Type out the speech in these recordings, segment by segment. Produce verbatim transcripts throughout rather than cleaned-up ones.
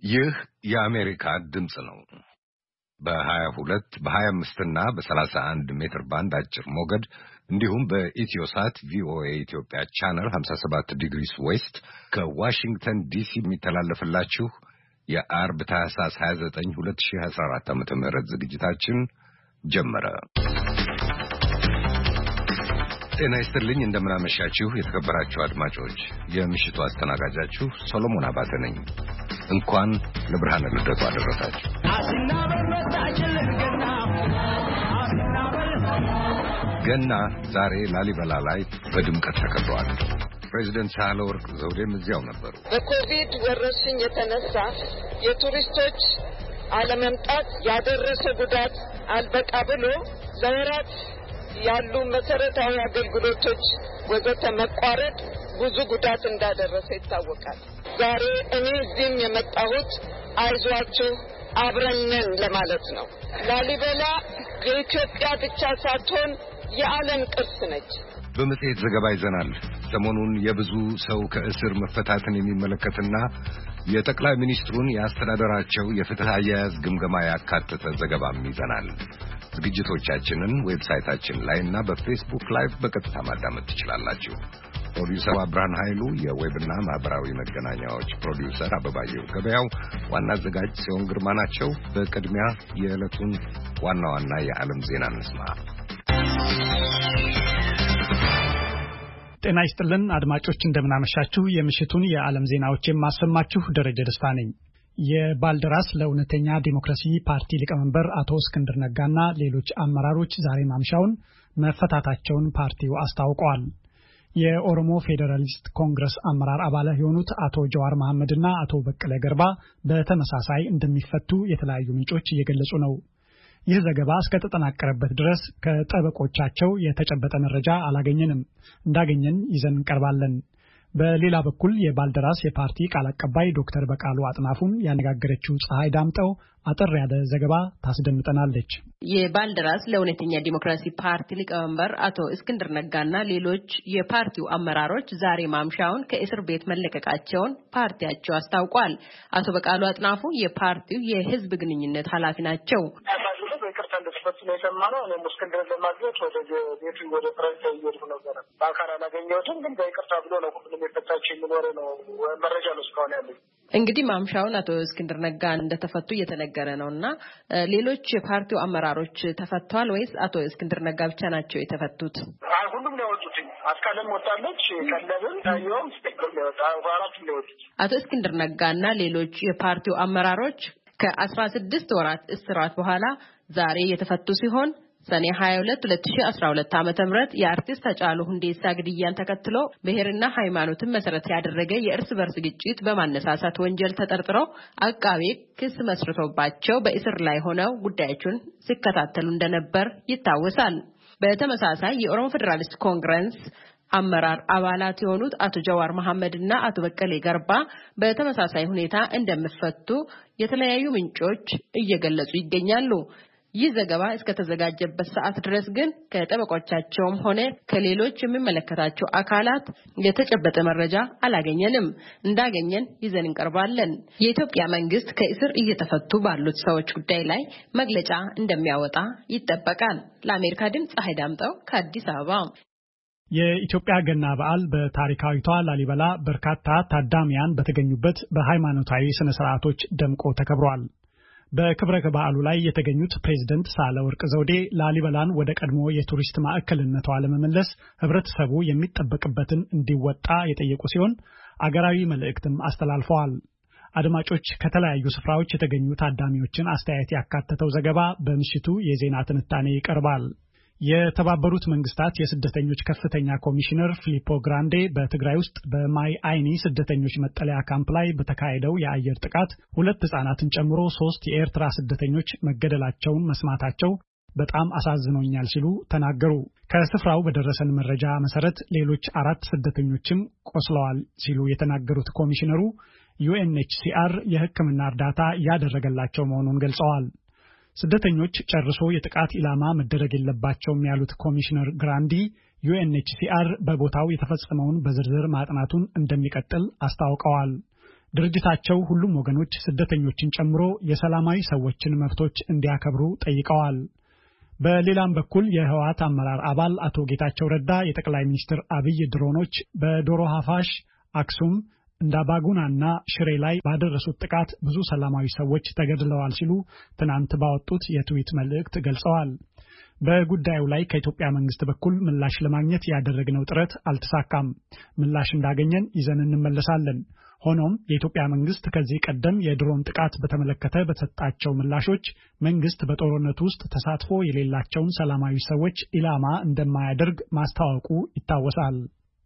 ይህ የአሜሪካ ድምጽ ነው። በ22 በ25 እና በ31 ሜትር ባንድ አጭር ሞገድ እንዲሁም በኢትዮሳት ቪኦኤ ኢትዮጵያ ቻናል ሃምሳ ሰባት ዲግሪስ ዌስት ከዋሽንግተን ዲሲ የሚተላለፍላችሁ የአርብ ታህሳስ ሃያ ዘጠኝ ሁለት ሺህ አስራ አራት ዓመተ ምህረት ዝግጅታችን ጀመረ። ጤና ይስጥልኝ፣ እንደምናመሻችሁ የተከበራችሁ አድማጮች። የምሽቱ አስተናጋጃችሁ ሰሎሞን አባተ ነኝ። እንኳን ለብርሃነ ልደቱ አደረሳችሁ። ገና ዛሬ ላሊበላ ላይ በድምቀት ተከብሯል። ፕሬዚደንት ሳህለወርቅ ዘውዴም እዚያው ነበሩ። በኮቪድ ወረርሽኝ የተነሳ የቱሪስቶች አለመምጣት ያደረሰ ጉዳት አልበቃ ብሎ ለወራት ያሉ መሰረታዊ አገልግሎቶች ወዘተ መቋረጥ ብዙ ጉዳት እንዳደረሰ ይታወቃል። ዛሬ እኔ እዚህም የመጣሁት አይዟችሁ አብረን ነን ለማለት ነው። ላሊበላ የኢትዮጵያ ብቻ ሳትሆን የዓለም ቅርስ ነች። በመጽሔት ዘገባ ይዘናል። ሰሞኑን የብዙ ሰው ከእስር መፈታትን የሚመለከትና የጠቅላይ ሚኒስትሩን የአስተዳደራቸው የፍትህ አያያዝ ግምገማ ያካተተ ዘገባም ይዘናል። ዝግጅቶቻችንን ዌብሳይታችን ላይ እና በፌስቡክ ላይቭ በቀጥታ ማዳመጥ ትችላላችሁ። ፕሮዲውሰር ብርሃን ኃይሉ፣ የዌብና ማህበራዊ መገናኛዎች ፕሮዲውሰር አበባየሁ ገበያው፣ ዋና አዘጋጅ ሲሆን ግርማ ናቸው። በቅድሚያ የዕለቱን ዋና ዋና የዓለም ዜና እንስማ። ጤና ይስጥልን አድማጮች፣ እንደምናመሻችሁ። የምሽቱን የዓለም ዜናዎች የማሰማችሁ ደረጀ ደስታ ነኝ። የባልደራስ ለእውነተኛ ዲሞክራሲ ፓርቲ ሊቀመንበር አቶ እስክንድር ነጋና ሌሎች አመራሮች ዛሬ ማምሻውን መፈታታቸውን ፓርቲው አስታውቀዋል። የኦሮሞ ፌዴራሊስት ኮንግረስ አመራር አባላት የሆኑት አቶ ጀዋር መሐመድና አቶ በቀለ ገርባ በተመሳሳይ እንደሚፈቱ የተለያዩ ምንጮች እየገለጹ ነው። ይህ ዘገባ እስከተጠናቀረበት ድረስ ከጠበቆቻቸው የተጨበጠ መረጃ አላገኘንም። እንዳገኘን ይዘን እንቀርባለን። በሌላ በኩል የባልደራስ የፓርቲ ቃል አቀባይ ዶክተር በቃሉ አጥናፉን ያነጋገረችው ፀሐይ ዳምጠው አጠር ያለ ዘገባ ታስደምጠናለች። የባልደራስ ለእውነተኛ ዲሞክራሲ ፓርቲ ሊቀመንበር አቶ እስክንድር ነጋና ሌሎች የፓርቲው አመራሮች ዛሬ ማምሻውን ከእስር ቤት መለቀቃቸውን ፓርቲያቸው አስታውቋል። አቶ በቃሉ አጥናፉ የፓርቲው የህዝብ ግንኙነት ኃላፊ ናቸው። ይቅርታ እንደተፈቱ ነው የሰማነው። እኔም እስክንድርን ለማግኘት ወደ ቤቱ ወደ ፈረንሳይ እየሄድኩ ነበረ። በአካል አላገኘሁትም፣ ግን በይቅርታ ብሎ ነው ሁሉም የፈታቸው የሚኖረ ነው መረጃ ነው እስካሁን ያለኝ። እንግዲህ ማምሻውን አቶ እስክንድር ነጋ እንደተፈቱ እየተነገረ ነውና ሌሎች የፓርቲው አመራሮች ተፈተዋል ወይስ አቶ እስክንድር ነጋ ብቻ ናቸው የተፈቱት? አይ ሁሉም ነው የወጡት። አስካለም ወጣለች፣ ቀለብን ታየውም ስቴክም ነው ወጣ አራቱም ነው የወጡት። አቶ እስክንድር ነጋና ሌሎች የፓርቲው አመራሮች ከአስራ ስድስት ወራት እስራት በኋላ ዛሬ የተፈቱ ሲሆን ሰኔ ሃያ ሁለት ሁለት ሺህ አስራ ሁለት ዓመተ ምህረት የአርቲስት ሃጫሉ ሁንዴሳ ግድያን ተከትሎ ብሔርና ሃይማኖትን መሰረት ያደረገ የእርስ በርስ ግጭት በማነሳሳት ወንጀል ተጠርጥረው አቃቤ ክስ መስርቶባቸው በእስር ላይ ሆነው ጉዳያቸውን ሲከታተሉ እንደነበር ይታወሳል። በተመሳሳይ የኦሮሞ ፌዴራሊስት ኮንግረስ አመራር አባላት የሆኑት አቶ ጀዋር መሐመድና አቶ በቀለ ገርባ በተመሳሳይ ሁኔታ እንደሚፈቱ የተለያዩ ምንጮች እየገለጹ ይገኛሉ። ይህ ዘገባ እስከተዘጋጀበት ሰዓት ድረስ ግን ከጠበቆቻቸውም ሆነ ከሌሎች የሚመለከታቸው አካላት የተጨበጠ መረጃ አላገኘንም። እንዳገኘን ይዘን እንቀርባለን። የኢትዮጵያ መንግስት ከእስር እየተፈቱ ባሉት ሰዎች ጉዳይ ላይ መግለጫ እንደሚያወጣ ይጠበቃል። ለአሜሪካ ድምጽ ፀሐይ ዳምጠው ከአዲስ አበባ። የኢትዮጵያ ገና በዓል በታሪካዊቷ ላሊበላ በርካታ ታዳሚያን በተገኙበት በሃይማኖታዊ ስነ ስርዓቶች ደምቆ ተከብሯል። በክብረ በዓሉ ላይ የተገኙት ፕሬዝዳንት ሳህለወርቅ ዘውዴ ላሊበላን ወደ ቀድሞ የቱሪስት ማዕከልነቷ ለመመለስ ህብረተሰቡ የሚጠበቅበትን እንዲወጣ የጠየቁ ሲሆን አገራዊ መልእክትም አስተላልፈዋል። አድማጮች፣ ከተለያዩ ስፍራዎች የተገኙ ታዳሚዎችን አስተያየት ያካተተው ዘገባ በምሽቱ የዜና ትንታኔ ይቀርባል። የተባበሩት መንግስታት የስደተኞች ከፍተኛ ኮሚሽነር ፊሊፖ ግራንዴ በትግራይ ውስጥ በማይ አይኒ ስደተኞች መጠለያ ካምፕ ላይ በተካሄደው የአየር ጥቃት ሁለት ህጻናትን ጨምሮ ሶስት የኤርትራ ስደተኞች መገደላቸውን መስማታቸው በጣም አሳዝኖኛል ሲሉ ተናገሩ። ከስፍራው በደረሰን መረጃ መሰረት ሌሎች አራት ስደተኞችም ቆስለዋል ሲሉ የተናገሩት ኮሚሽነሩ ዩኤንኤችሲአር የሕክምና እርዳታ ያደረገላቸው መሆኑን ገልጸዋል። ስደተኞች ጨርሶ የጥቃት ኢላማ መደረግ የለባቸውም ያሉት ኮሚሽነር ግራንዲ ዩኤንኤችሲአር በቦታው የተፈጸመውን በዝርዝር ማጥናቱን እንደሚቀጥል አስታውቀዋል። ድርጅታቸው ሁሉም ወገኖች ስደተኞችን ጨምሮ የሰላማዊ ሰዎችን መብቶች እንዲያከብሩ ጠይቀዋል። በሌላም በኩል የህወሓት አመራር አባል አቶ ጌታቸው ረዳ የጠቅላይ ሚኒስትር አብይ ድሮኖች በዶሮ ሀፋሽ፣ አክሱም፣ እንዳባጉናና ሽሬ ላይ ባደረሱት ጥቃት ብዙ ሰላማዊ ሰዎች ተገድለዋል ሲሉ ትናንት ባወጡት የትዊት መልእክት ገልጸዋል። በጉዳዩ ላይ ከኢትዮጵያ መንግስት በኩል ምላሽ ለማግኘት ያደረግነው ጥረት አልተሳካም። ምላሽ እንዳገኘን ይዘን እንመለሳለን። ሆኖም የኢትዮጵያ መንግስት ከዚህ ቀደም የድሮን ጥቃት በተመለከተ በተሰጣቸው ምላሾች መንግስት በጦርነቱ ውስጥ ተሳትፎ የሌላቸውን ሰላማዊ ሰዎች ኢላማ እንደማያደርግ ማስታወቁ ይታወሳል።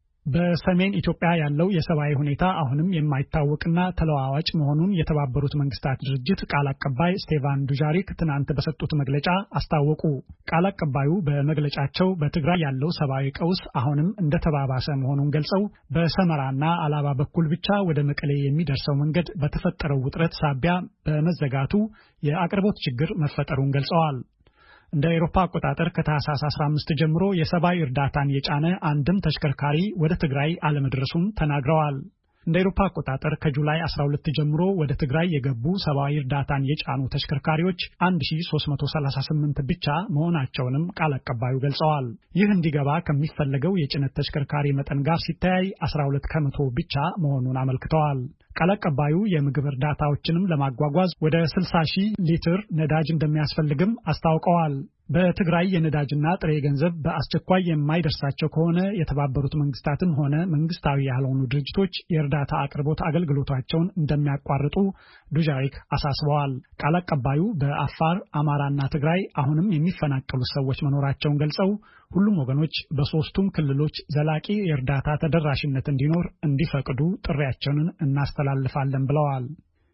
በሰሜን ኢትዮጵያ ያለው የሰብአዊ ሁኔታ አሁንም የማይታወቅና ተለዋዋጭ መሆኑን የተባበሩት መንግስታት ድርጅት ቃል አቀባይ ስቴቫን ዱጃሪክ ትናንት በሰጡት መግለጫ አስታወቁ። ቃል አቀባዩ በመግለጫቸው በትግራይ ያለው ሰብአዊ ቀውስ አሁንም እንደተባባሰ መሆኑን ገልጸው በሰመራና አላባ በኩል ብቻ ወደ መቀሌ የሚደርሰው መንገድ በተፈጠረው ውጥረት ሳቢያ በመዘጋቱ የአቅርቦት ችግር መፈጠሩን ገልጸዋል። እንደ አውሮፓ አቆጣጠር ከታህሳስ አስራ አምስት ጀምሮ የሰብአዊ እርዳታን የጫነ አንድም ተሽከርካሪ ወደ ትግራይ አለመድረሱን ተናግረዋል። እንደ አውሮፓ አቆጣጠር ከጁላይ አስራ ሁለት ጀምሮ ወደ ትግራይ የገቡ ሰብአዊ እርዳታን የጫኑ ተሽከርካሪዎች አንድ ሺህ ሶስት መቶ ሰላሳ ስምንት ብቻ መሆናቸውንም ቃል አቀባዩ ገልጸዋል። ይህ እንዲገባ ከሚፈለገው የጭነት ተሽከርካሪ መጠን ጋር ሲተያይ አስራ ሁለት ከመቶ ብቻ መሆኑን አመልክተዋል። ቃል አቀባዩ የምግብ እርዳታዎችንም ለማጓጓዝ ወደ ስልሳ ሺህ ሊትር ነዳጅ እንደሚያስፈልግም አስታውቀዋል። በትግራይ የነዳጅና ጥሬ ገንዘብ በአስቸኳይ የማይደርሳቸው ከሆነ የተባበሩት መንግስታትም ሆነ መንግስታዊ ያልሆኑ ድርጅቶች የእርዳታ አቅርቦት አገልግሎታቸውን እንደሚያቋርጡ ዱጃሪክ አሳስበዋል። ቃል አቀባዩ በአፋር፣ አማራና ትግራይ አሁንም የሚፈናቀሉ ሰዎች መኖራቸውን ገልጸው ሁሉም ወገኖች በሶስቱም ክልሎች ዘላቂ የእርዳታ ተደራሽነት እንዲኖር እንዲፈቅዱ ጥሪያቸውን እናስተላልፋለን ብለዋል።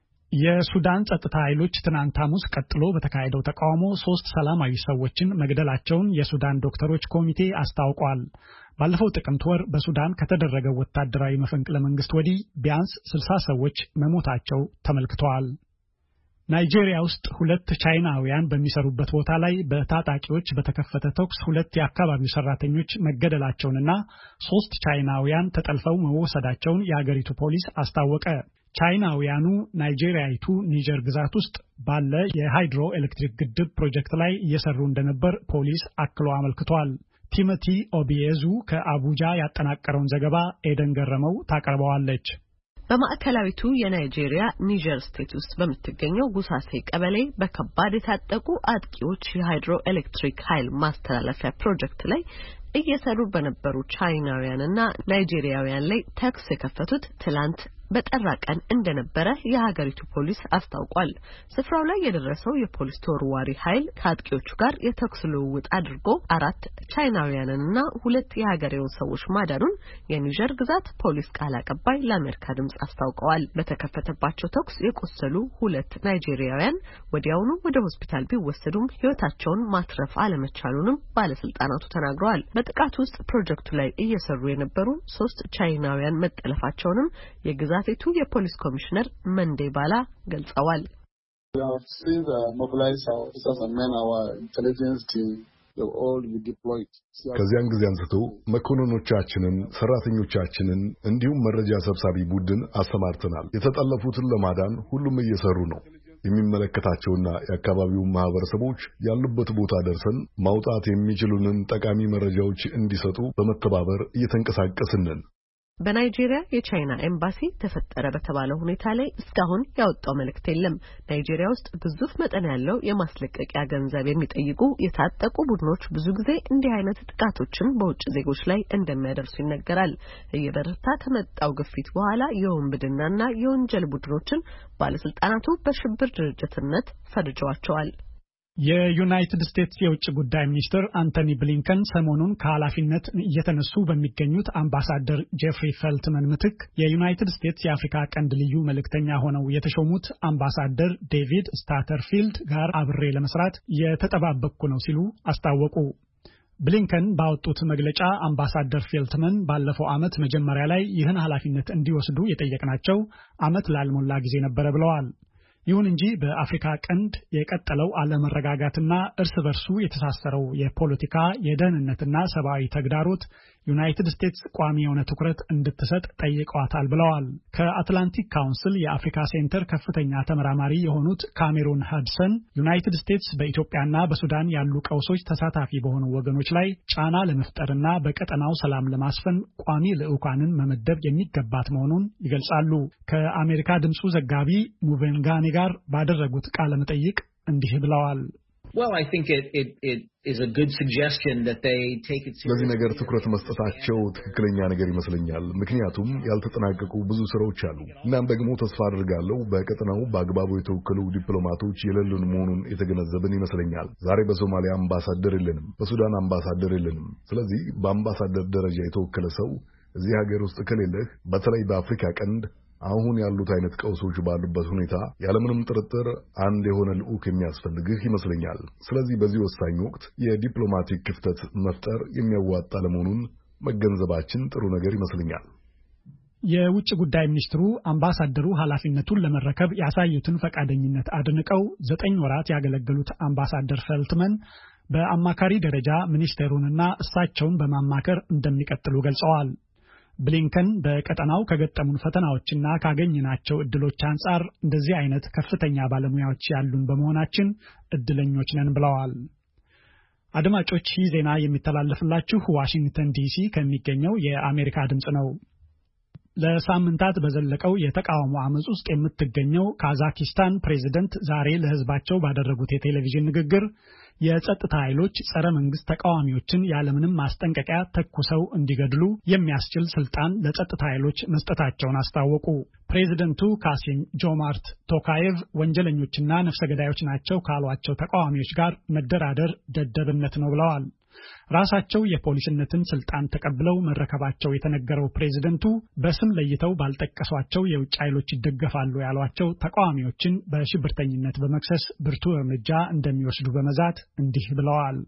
የሱዳን ጸጥታ ኃይሎች ትናንት ሐሙስ ቀጥሎ በተካሄደው ተቃውሞ ሶስት ሰላማዊ ሰዎችን መግደላቸውን የሱዳን ዶክተሮች ኮሚቴ አስታውቋል። ባለፈው ጥቅምት ወር በሱዳን ከተደረገው ወታደራዊ መፈንቅለ መንግስት ወዲህ ቢያንስ ስልሳ ሰዎች መሞታቸው ተመልክተዋል። ናይጄሪያ ውስጥ ሁለት ቻይናውያን በሚሰሩበት ቦታ ላይ በታጣቂዎች በተከፈተ ተኩስ ሁለት የአካባቢው ሰራተኞች መገደላቸውንና ሶስት ቻይናውያን ተጠልፈው መወሰዳቸውን የአገሪቱ ፖሊስ አስታወቀ። ቻይናውያኑ ናይጄሪያዊቱ ኒጀር ግዛት ውስጥ ባለ የሃይድሮ ኤሌክትሪክ ግድብ ፕሮጀክት ላይ እየሰሩ እንደነበር ፖሊስ አክሎ አመልክቷል። ቲሞቲ ኦቢየዙ ከአቡጃ ያጠናቀረውን ዘገባ ኤደን ገረመው ታቀርበዋለች። በማዕከላዊቱ የናይጄሪያ ኒጀር ስቴት ውስጥ በምትገኘው ጉሳሴ ቀበሌ በከባድ የታጠቁ አጥቂዎች የሃይድሮ ኤሌክትሪክ ኃይል ማስተላለፊያ ፕሮጀክት ላይ እየሰሩ በነበሩ ቻይናውያንና ናይጄሪያውያን ላይ ተኩስ የከፈቱት ትላንት በጠራ ቀን እንደነበረ የሀገሪቱ ፖሊስ አስታውቋል። ስፍራው ላይ የደረሰው የፖሊስ ተወርዋሪ ኃይል ከአጥቂዎቹ ጋር የተኩስ ልውውጥ አድርጎ አራት ቻይናውያንና ሁለት የሀገሬውን ሰዎች ማዳኑን የኒጀር ግዛት ፖሊስ ቃል አቀባይ ለአሜሪካ ድምጽ አስታውቀዋል። በተከፈተባቸው ተኩስ የቆሰሉ ሁለት ናይጄሪያውያን ወዲያውኑ ወደ ሆስፒታል ቢወሰዱም ሕይወታቸውን ማትረፍ አለመቻሉንም ባለስልጣናቱ ተናግረዋል። በጥቃቱ ውስጥ ፕሮጀክቱ ላይ እየሰሩ የነበሩ ሶስት ቻይናውያን መጠለፋቸውንም የግዛ ዛፌቱ የፖሊስ ኮሚሽነር መንዴ ባላ ገልጸዋል። ከዚያን ጊዜ አንስቶ መኮንኖቻችንን፣ ሰራተኞቻችንን እንዲሁም መረጃ ሰብሳቢ ቡድን አሰማርተናል። የተጠለፉትን ለማዳን ሁሉም እየሰሩ ነው። የሚመለከታቸውና የአካባቢው ማህበረሰቦች ያሉበት ቦታ ደርሰን ማውጣት የሚችሉንን ጠቃሚ መረጃዎች እንዲሰጡ በመተባበር እየተንቀሳቀስን ነን። በናይጄሪያ የቻይና ኤምባሲ ተፈጠረ በተባለው ሁኔታ ላይ እስካሁን ያወጣው መልእክት የለም። ናይጄሪያ ውስጥ ግዙፍ መጠን ያለው የማስለቀቂያ ገንዘብ የሚጠይቁ የታጠቁ ቡድኖች ብዙ ጊዜ እንዲህ አይነት ጥቃቶችን በውጭ ዜጎች ላይ እንደሚያደርሱ ይነገራል። እየበረታ ከመጣው ግፊት በኋላ የወንብድናና የወንጀል ቡድኖችን ባለስልጣናቱ በሽብር ድርጅትነት ፈርጀዋቸዋል። የዩናይትድ ስቴትስ የውጭ ጉዳይ ሚኒስትር አንቶኒ ብሊንከን ሰሞኑን ከኃላፊነት እየተነሱ በሚገኙት አምባሳደር ጄፍሪ ፌልትመን ምትክ የዩናይትድ ስቴትስ የአፍሪካ ቀንድ ልዩ መልእክተኛ ሆነው የተሾሙት አምባሳደር ዴቪድ ስታተርፊልድ ጋር አብሬ ለመስራት የተጠባበቅኩ ነው ሲሉ አስታወቁ። ብሊንከን ባወጡት መግለጫ አምባሳደር ፌልትመን ባለፈው ዓመት መጀመሪያ ላይ ይህን ኃላፊነት እንዲወስዱ የጠየቅናቸው ዓመት ላልሞላ ጊዜ ነበር ብለዋል። ይሁን እንጂ በአፍሪካ ቀንድ የቀጠለው አለመረጋጋትና እርስ በርሱ የተሳሰረው የፖለቲካ የደህንነትና ሰብአዊ ተግዳሮት ዩናይትድ ስቴትስ ቋሚ የሆነ ትኩረት እንድትሰጥ ጠይቀዋታል ብለዋል። ከአትላንቲክ ካውንስል የአፍሪካ ሴንተር ከፍተኛ ተመራማሪ የሆኑት ካሜሩን ሃድሰን ዩናይትድ ስቴትስ በኢትዮጵያና በሱዳን ያሉ ቀውሶች ተሳታፊ በሆኑ ወገኖች ላይ ጫና ለመፍጠርና በቀጠናው ሰላም ለማስፈን ቋሚ ልዑካንን መመደብ የሚገባት መሆኑን ይገልጻሉ። ከአሜሪካ ድምፁ ዘጋቢ ሙቬንጋኔ ጋር ባደረጉት ቃለ መጠይቅ እንዲህ ብለዋል። Well, I think it it it is a good suggestion that they take it seriously. ለዚህ ነገር ትኩረት መስጠታቸው ትክክለኛ ነገር ይመስለኛል። ምክንያቱም ያልተጠናቀቁ ብዙ ስራዎች አሉ። እናም ደግሞ ተስፋ አድርጋለሁ በቀጠናው በአግባቡ የተወከሉ ዲፕሎማቶች የሌሉን መሆኑን የተገነዘብን ይመስለኛል። ዛሬ በሶማሊያ አምባሳደር የለንም፣ በሱዳን አምባሳደር የለንም። ስለዚህ በአምባሳደር ደረጃ የተወከለ ሰው እዚህ ሀገር ውስጥ ከሌለህ በተለይ በአፍሪካ ቀንድ አሁን ያሉት አይነት ቀውሶች ባሉበት ሁኔታ ያለምንም ጥርጥር አንድ የሆነ ልዑክ የሚያስፈልግህ ይመስለኛል። ስለዚህ በዚህ ወሳኝ ወቅት የዲፕሎማቲክ ክፍተት መፍጠር የሚያዋጣ ለመሆኑን መገንዘባችን ጥሩ ነገር ይመስለኛል። የውጭ ጉዳይ ሚኒስትሩ አምባሳደሩ ኃላፊነቱን ለመረከብ ያሳዩትን ፈቃደኝነት አድንቀው ዘጠኝ ወራት ያገለገሉት አምባሳደር ፈልትመን በአማካሪ ደረጃ ሚኒስቴሩንና እሳቸውን በማማከር እንደሚቀጥሉ ገልጸዋል። ብሊንከን በቀጠናው ከገጠሙን ፈተናዎችና ካገኘናቸው እድሎች አንጻር እንደዚህ አይነት ከፍተኛ ባለሙያዎች ያሉን በመሆናችን እድለኞች ነን ብለዋል። አድማጮች ይህ ዜና የሚተላለፍላችሁ ዋሽንግተን ዲሲ ከሚገኘው የአሜሪካ ድምጽ ነው። ለሳምንታት በዘለቀው የተቃውሞ አመጽ ውስጥ የምትገኘው ካዛኪስታን ፕሬዝዳንት ዛሬ ለህዝባቸው ባደረጉት የቴሌቪዥን ንግግር የጸጥታ ኃይሎች ጸረ መንግስት ተቃዋሚዎችን ያለምንም ማስጠንቀቂያ ተኩሰው እንዲገድሉ የሚያስችል ስልጣን ለጸጥታ ኃይሎች መስጠታቸውን አስታወቁ። ፕሬዝዳንቱ ካሲም ጆማርት ቶካየቭ ወንጀለኞችና ነፍሰ ገዳዮች ናቸው ካሏቸው ተቃዋሚዎች ጋር መደራደር ደደብነት ነው ብለዋል። ራሳቸው የፖሊስነትን ስልጣን ተቀብለው መረከባቸው የተነገረው ፕሬዝዳንቱ በስም ለይተው ባልጠቀሷቸው የውጭ ኃይሎች ይደገፋሉ ያሏቸው ተቃዋሚዎችን በሽብርተኝነት በመክሰስ ብርቱ እርምጃ እንደሚወስዱ በመዛት እንዲህ ብለዋል።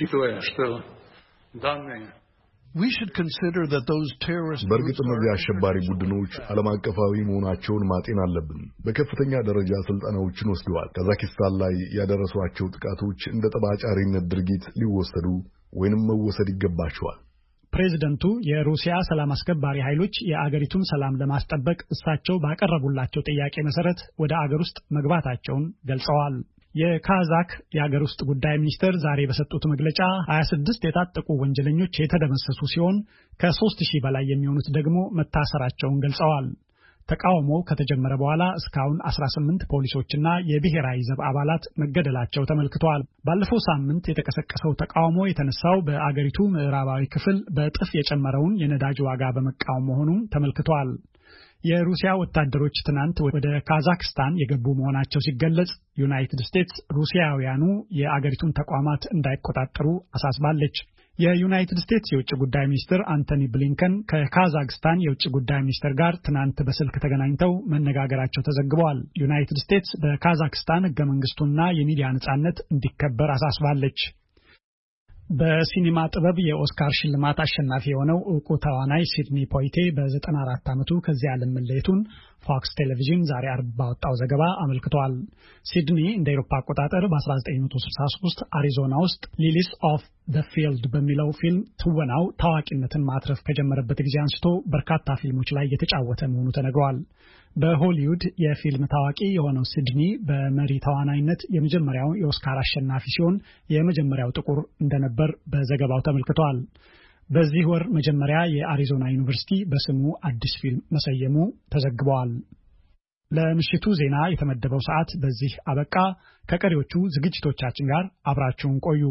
We should consider that those terrorist በእርግጥ እነዚህ አሸባሪ ቡድኖች ዓለም አቀፋዊ መሆናቸውን ማጤን አለብን። በከፍተኛ ደረጃ ስልጠናዎችን ወስደዋል። ካዛኪስታን ላይ ያደረሷቸው ጥቃቶች እንደ ጠባጫሪነት ድርጊት ሊወሰዱ ወይንም መወሰድ ይገባቸዋል። ፕሬዝዳንቱ የሩሲያ ሰላም አስከባሪ ኃይሎች የአገሪቱን ሰላም ለማስጠበቅ እሳቸው ባቀረቡላቸው ጥያቄ መሰረት ወደ አገር ውስጥ መግባታቸውን ገልጸዋል። የካዛክ የአገር ውስጥ ጉዳይ ሚኒስትር ዛሬ በሰጡት መግለጫ ሀያ ስድስት የታጠቁ ወንጀለኞች የተደመሰሱ ሲሆን ከሦስት ሺህ በላይ የሚሆኑት ደግሞ መታሰራቸውን ገልጸዋል። ተቃውሞው ከተጀመረ በኋላ እስካሁን አስራ ስምንት ፖሊሶችና የብሔራዊ ዘብ አባላት መገደላቸው ተመልክቷል። ባለፈው ሳምንት የተቀሰቀሰው ተቃውሞ የተነሳው በአገሪቱ ምዕራባዊ ክፍል በእጥፍ የጨመረውን የነዳጅ ዋጋ በመቃወም መሆኑን ተመልክቷል። የሩሲያ ወታደሮች ትናንት ወደ ካዛክስታን የገቡ መሆናቸው ሲገለጽ ዩናይትድ ስቴትስ ሩሲያውያኑ የአገሪቱን ተቋማት እንዳይቆጣጠሩ አሳስባለች። የዩናይትድ ስቴትስ የውጭ ጉዳይ ሚኒስትር አንቶኒ ብሊንከን ከካዛክስታን የውጭ ጉዳይ ሚኒስትር ጋር ትናንት በስልክ ተገናኝተው መነጋገራቸው ተዘግቧል። ዩናይትድ ስቴትስ በካዛክስታን ሕገ መንግስቱና የሚዲያ ነጻነት እንዲከበር አሳስባለች። በሲኒማ ጥበብ የኦስካር ሽልማት አሸናፊ የሆነው ዕውቁ ተዋናይ ሲድኒ ፖይቴ በዘጠና አራት ዓመቱ ከዚህ ዓለም መለየቱን ፎክስ ቴሌቪዥን ዛሬ አርብ ባወጣው ዘገባ አመልክቷል። ሲድኒ እንደ አውሮፓ አቆጣጠር በ1963 አሪዞና ውስጥ ሊሊስ ኦፍ ዘ ፊልድ በሚለው ፊልም ትወናው ታዋቂነትን ማትረፍ ከጀመረበት ጊዜ አንስቶ በርካታ ፊልሞች ላይ የተጫወተ መሆኑ ተነግሯል። በሆሊውድ የፊልም ታዋቂ የሆነው ሲድኒ በመሪ ተዋናይነት የመጀመሪያው የኦስካር አሸናፊ ሲሆን የመጀመሪያው ጥቁር እንደነበር በዘገባው ተመልክቷል። በዚህ ወር መጀመሪያ የአሪዞና ዩኒቨርሲቲ በስሙ አዲስ ፊልም መሰየሙ ተዘግቧል። ለምሽቱ ዜና የተመደበው ሰዓት በዚህ አበቃ። ከቀሪዎቹ ዝግጅቶቻችን ጋር አብራችሁን ቆዩ።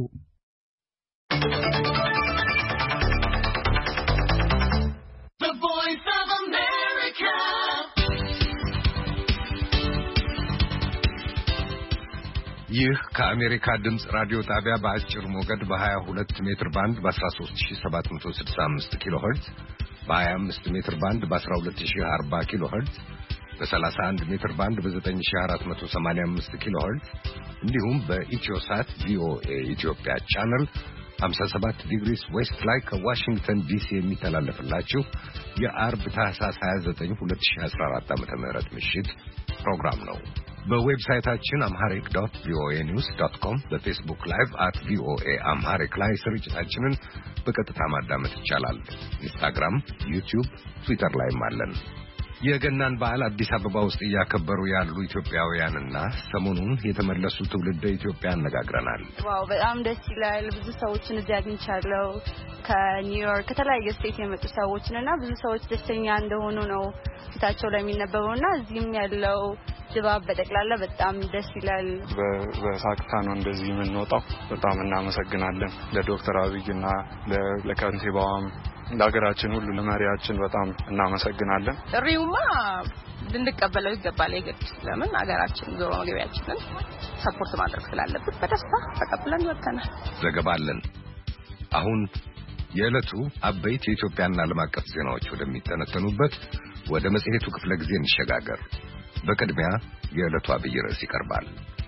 ይህ ከአሜሪካ ድምጽ ራዲዮ ጣቢያ በአጭር ሞገድ በ22 ሜትር ባንድ በ13765 ኪሎ ሄርትዝ በ25 ሜትር ባንድ በ12040 ኪሎ ሄርትዝ በ31 ሜትር ባንድ በ9485 ኪሎ ሄርትዝ እንዲሁም በኢትዮሳት ቪኦኤ ኢትዮጵያ ቻናል ሃምሳ ሰባት ዲግሪስ ዌስት ላይ ከዋሽንግተን ዲሲ የሚተላለፍላችሁ የአርብ ታህሳስ ሃያ ዘጠኝ ሁለት ሺህ አስራ አራት ዓመተ ምህረት ምሽት ፕሮግራም ነው። በዌብሳይታችን amharic dot v o a news dot com በፌስቡክ ላይቭ at v o a amharic ላይ ስርጭታችንን በቀጥታ ማዳመጥ ይቻላል። ኢንስታግራም፣ ዩቲዩብ፣ ትዊተር ላይም አለን። የገናን በዓል አዲስ አበባ ውስጥ እያከበሩ ያሉ ኢትዮጵያውያንና ሰሞኑን የተመለሱ ትውልደ ኢትዮጵያ አነጋግረናል። ዋው በጣም ደስ ይላል። ብዙ ሰዎችን እዚህ አግኝቻለሁ። ከኒውዮርክ ከተለያየ ስቴት የመጡ ሰዎችና ብዙ ሰዎች ደስተኛ እንደሆኑ ነው ፊታቸው ላይ የሚነበበውና እዚህም ያለው ድባብ በጠቅላላ በጣም ደስ ይላል። በሳቅታ ነው እንደዚህ የምንወጣው። በጣም እናመሰግናለን ለዶክተር አብይና ለካንቲባዋም ለሀገራችን ሁሉ ለመሪያችን በጣም እናመሰግናለን። ጥሪውማ ልንቀበለው ይገባል። የግድ ለምን ሀገራችን ዞሮ መግቢያችንን ሰፖርት ማድረግ ስላለበት በደስታ ተቀብለን ወጥተናል። ዘገባለን። አሁን የዕለቱ አበይት የኢትዮጵያና ዓለም አቀፍ ዜናዎች ወደሚተነተኑበት ወደ መጽሔቱ ክፍለ ጊዜ እንሸጋገር። በቅድሚያ የዕለቱ አብይ ርዕስ ይቀርባል።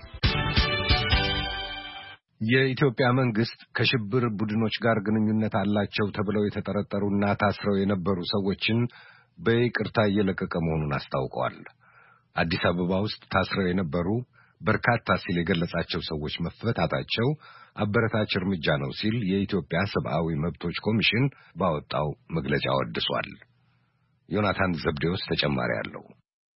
የኢትዮጵያ መንግስት ከሽብር ቡድኖች ጋር ግንኙነት አላቸው ተብለው የተጠረጠሩና ታስረው የነበሩ ሰዎችን በይቅርታ እየለቀቀ መሆኑን አስታውቀዋል። አዲስ አበባ ውስጥ ታስረው የነበሩ በርካታ ሲል የገለጻቸው ሰዎች መፈታታቸው አበረታች እርምጃ ነው ሲል የኢትዮጵያ ሰብአዊ መብቶች ኮሚሽን ባወጣው መግለጫ ወድሷል። ዮናታን ዘብዴዎስ ተጨማሪ አለው።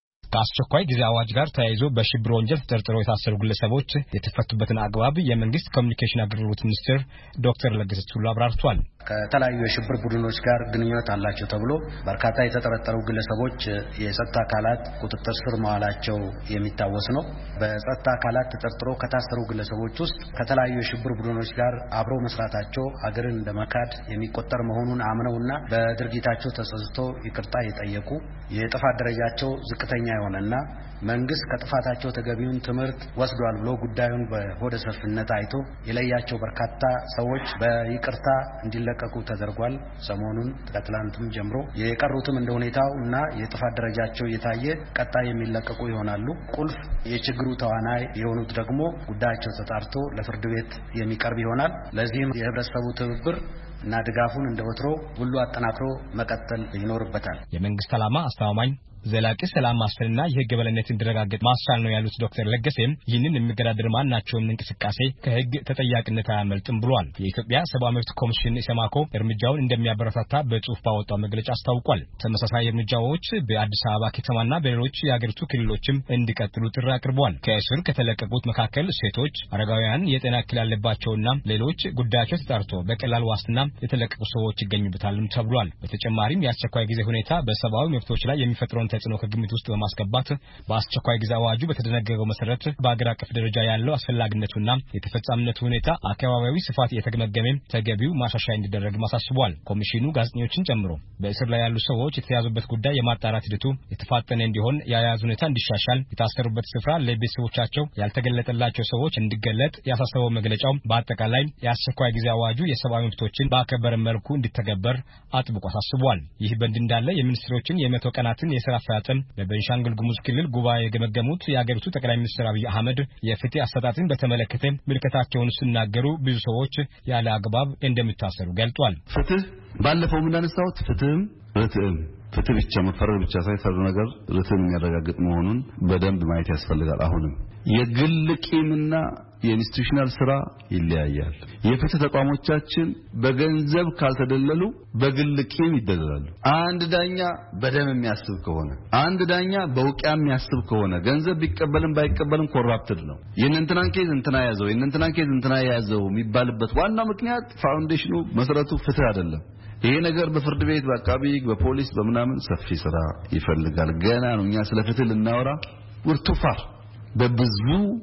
ከአስቸኳይ ጊዜ አዋጅ ጋር ተያይዞ በሽብር ወንጀል ተጠርጥረው የታሰሩ ግለሰቦች የተፈቱበትን አግባብ የመንግስት ኮሚኒኬሽን አገልግሎት ሚኒስትር ዶክተር ለገሰ ቱሉ አብራርቷል። ከተለያዩ የሽብር ቡድኖች ጋር ግንኙነት አላቸው ተብሎ በርካታ የተጠረጠሩ ግለሰቦች የጸጥታ አካላት ቁጥጥር ስር መዋላቸው የሚታወስ ነው። በጸጥታ አካላት ተጠርጥረው ከታሰሩ ግለሰቦች ውስጥ ከተለያዩ የሽብር ቡድኖች ጋር አብረው መስራታቸው ሀገርን እንደመካድ የሚቆጠር መሆኑን አምነውና በድርጊታቸው ተጸጽተው ይቅርታ የጠየቁ የጥፋት ደረጃቸው ዝቅተኛ የሆነና መንግስት ከጥፋታቸው ተገቢውን ትምህርት ወስዷል ብሎ ጉዳዩን በሆደ ሰፊነት አይቶ የለያቸው በርካታ ሰዎች በይቅርታ እንዲለቀቁ ተደርጓል። ሰሞኑን ከትላንትም ጀምሮ የቀሩትም እንደ ሁኔታው እና የጥፋት ደረጃቸው የታየ ቀጣይ የሚለቀቁ ይሆናሉ። ቁልፍ የችግሩ ተዋናይ የሆኑት ደግሞ ጉዳያቸው ተጣርቶ ለፍርድ ቤት የሚቀርብ ይሆናል። ለዚህም የህብረተሰቡ ትብብር እና ድጋፉን እንደወትሮ ሁሉ አጠናክሮ መቀጠል ይኖርበታል። የመንግስት ዓላማ አስተማማኝ ዘላቂ ሰላም ማስፈንና የህግ የበላይነት እንዲረጋገጥ ማስቻል ነው ያሉት ዶክተር ለገሰም ይህንን የሚገዳደር ማናቸውም እንቅስቃሴ ከህግ ተጠያቂነት አያመልጥም ብሏል። የኢትዮጵያ ሰብአዊ መብት ኮሚሽን ኢሰማኮ እርምጃውን እንደሚያበረታታ በጽሁፍ ባወጣው መግለጫ አስታውቋል። ተመሳሳይ እርምጃዎች በአዲስ አበባ ከተማና በሌሎች የሀገሪቱ ክልሎችም እንዲቀጥሉ ጥሪ አቅርቧል። ከእስር ከተለቀቁት መካከል ሴቶች፣ አረጋውያን፣ የጤና እክል ያለባቸውና ሌሎች ጉዳያቸው ተጣርቶ በቀላል ዋስትና የተለቀቁ ሰዎች ይገኙበታልም ተብሏል። በተጨማሪም የአስቸኳይ ጊዜ ሁኔታ በሰብአዊ መብቶች ላይ የሚፈጥረውን ተጽዕኖ ከግምት ውስጥ በማስገባት በአስቸኳይ ጊዜ አዋጁ በተደነገገው መሰረት በአገር አቀፍ ደረጃ ያለው አስፈላጊነቱና የተፈጻሚነቱ ሁኔታ አካባቢያዊ ስፋት የተገመገመ ተገቢው ማሻሻያ እንዲደረግ ማሳስቧል። ኮሚሽኑ ጋዜጠኞችን ጨምሮ በእስር ላይ ያሉ ሰዎች የተያዙበት ጉዳይ የማጣራት ሂደቱ የተፋጠነ እንዲሆን የአያያዝ ሁኔታ እንዲሻሻል፣ የታሰሩበት ስፍራ ለቤተሰቦቻቸው ያልተገለጠላቸው ሰዎች እንዲገለጥ ያሳሰበው መግለጫው በአጠቃላይ የአስቸኳይ ጊዜ አዋጁ የሰብአዊ መብቶችን በአከበረ መልኩ እንዲተገበር አጥብቆ አሳስቧል። ይህ በእንዲህ እንዳለ የሚኒስትሮችን የመቶ ቀናትን የሥራ አፈጻጸም በቤንሻንጉል ጉሙዝ ክልል ጉባኤ የገመገሙት የአገሪቱ ጠቅላይ ሚኒስትር አብይ አህመድ የፍትህ አሰጣጥን በተመለከተ ምልከታቸውን ሲናገሩ ብዙ ሰዎች ያለ አግባብ እንደሚታሰሩ ገልጧል። ፍትህ ባለፈው ምን አነሳሁት ፍትህም ርትዕም ፍትህ ብቻ መፈረድ ብቻ ሳይሆን ነገር ርትዕን የሚያረጋግጥ መሆኑን በደንብ ማየት ያስፈልጋል። አሁንም የግል ቂምና የኢንስቲትዩሽናል ስራ ይለያያል። የፍትህ ተቋሞቻችን በገንዘብ ካልተደለሉ በግል ቂም ይደለላሉ። አንድ ዳኛ በደም የሚያስብ ከሆነ አንድ ዳኛ በውቂያ የሚያስብ ከሆነ ገንዘብ ቢቀበልም ባይቀበልም ኮራፕትድ ነው። የእንትናን ኬዝ እንትና ያዘው የእንትናን ኬዝ እንትና ያዘው የሚባልበት ዋናው ምክንያት ፋውንዴሽኑ መሰረቱ ፍትህ አይደለም። ይሄ ነገር በፍርድ ቤት በአቃቢ በፖሊስ በመናምን ሰፊ ስራ ይፈልጋል። ገና ነው። እኛ ስለ ፍትህ ልናወራ ወርቱፋር በብዙ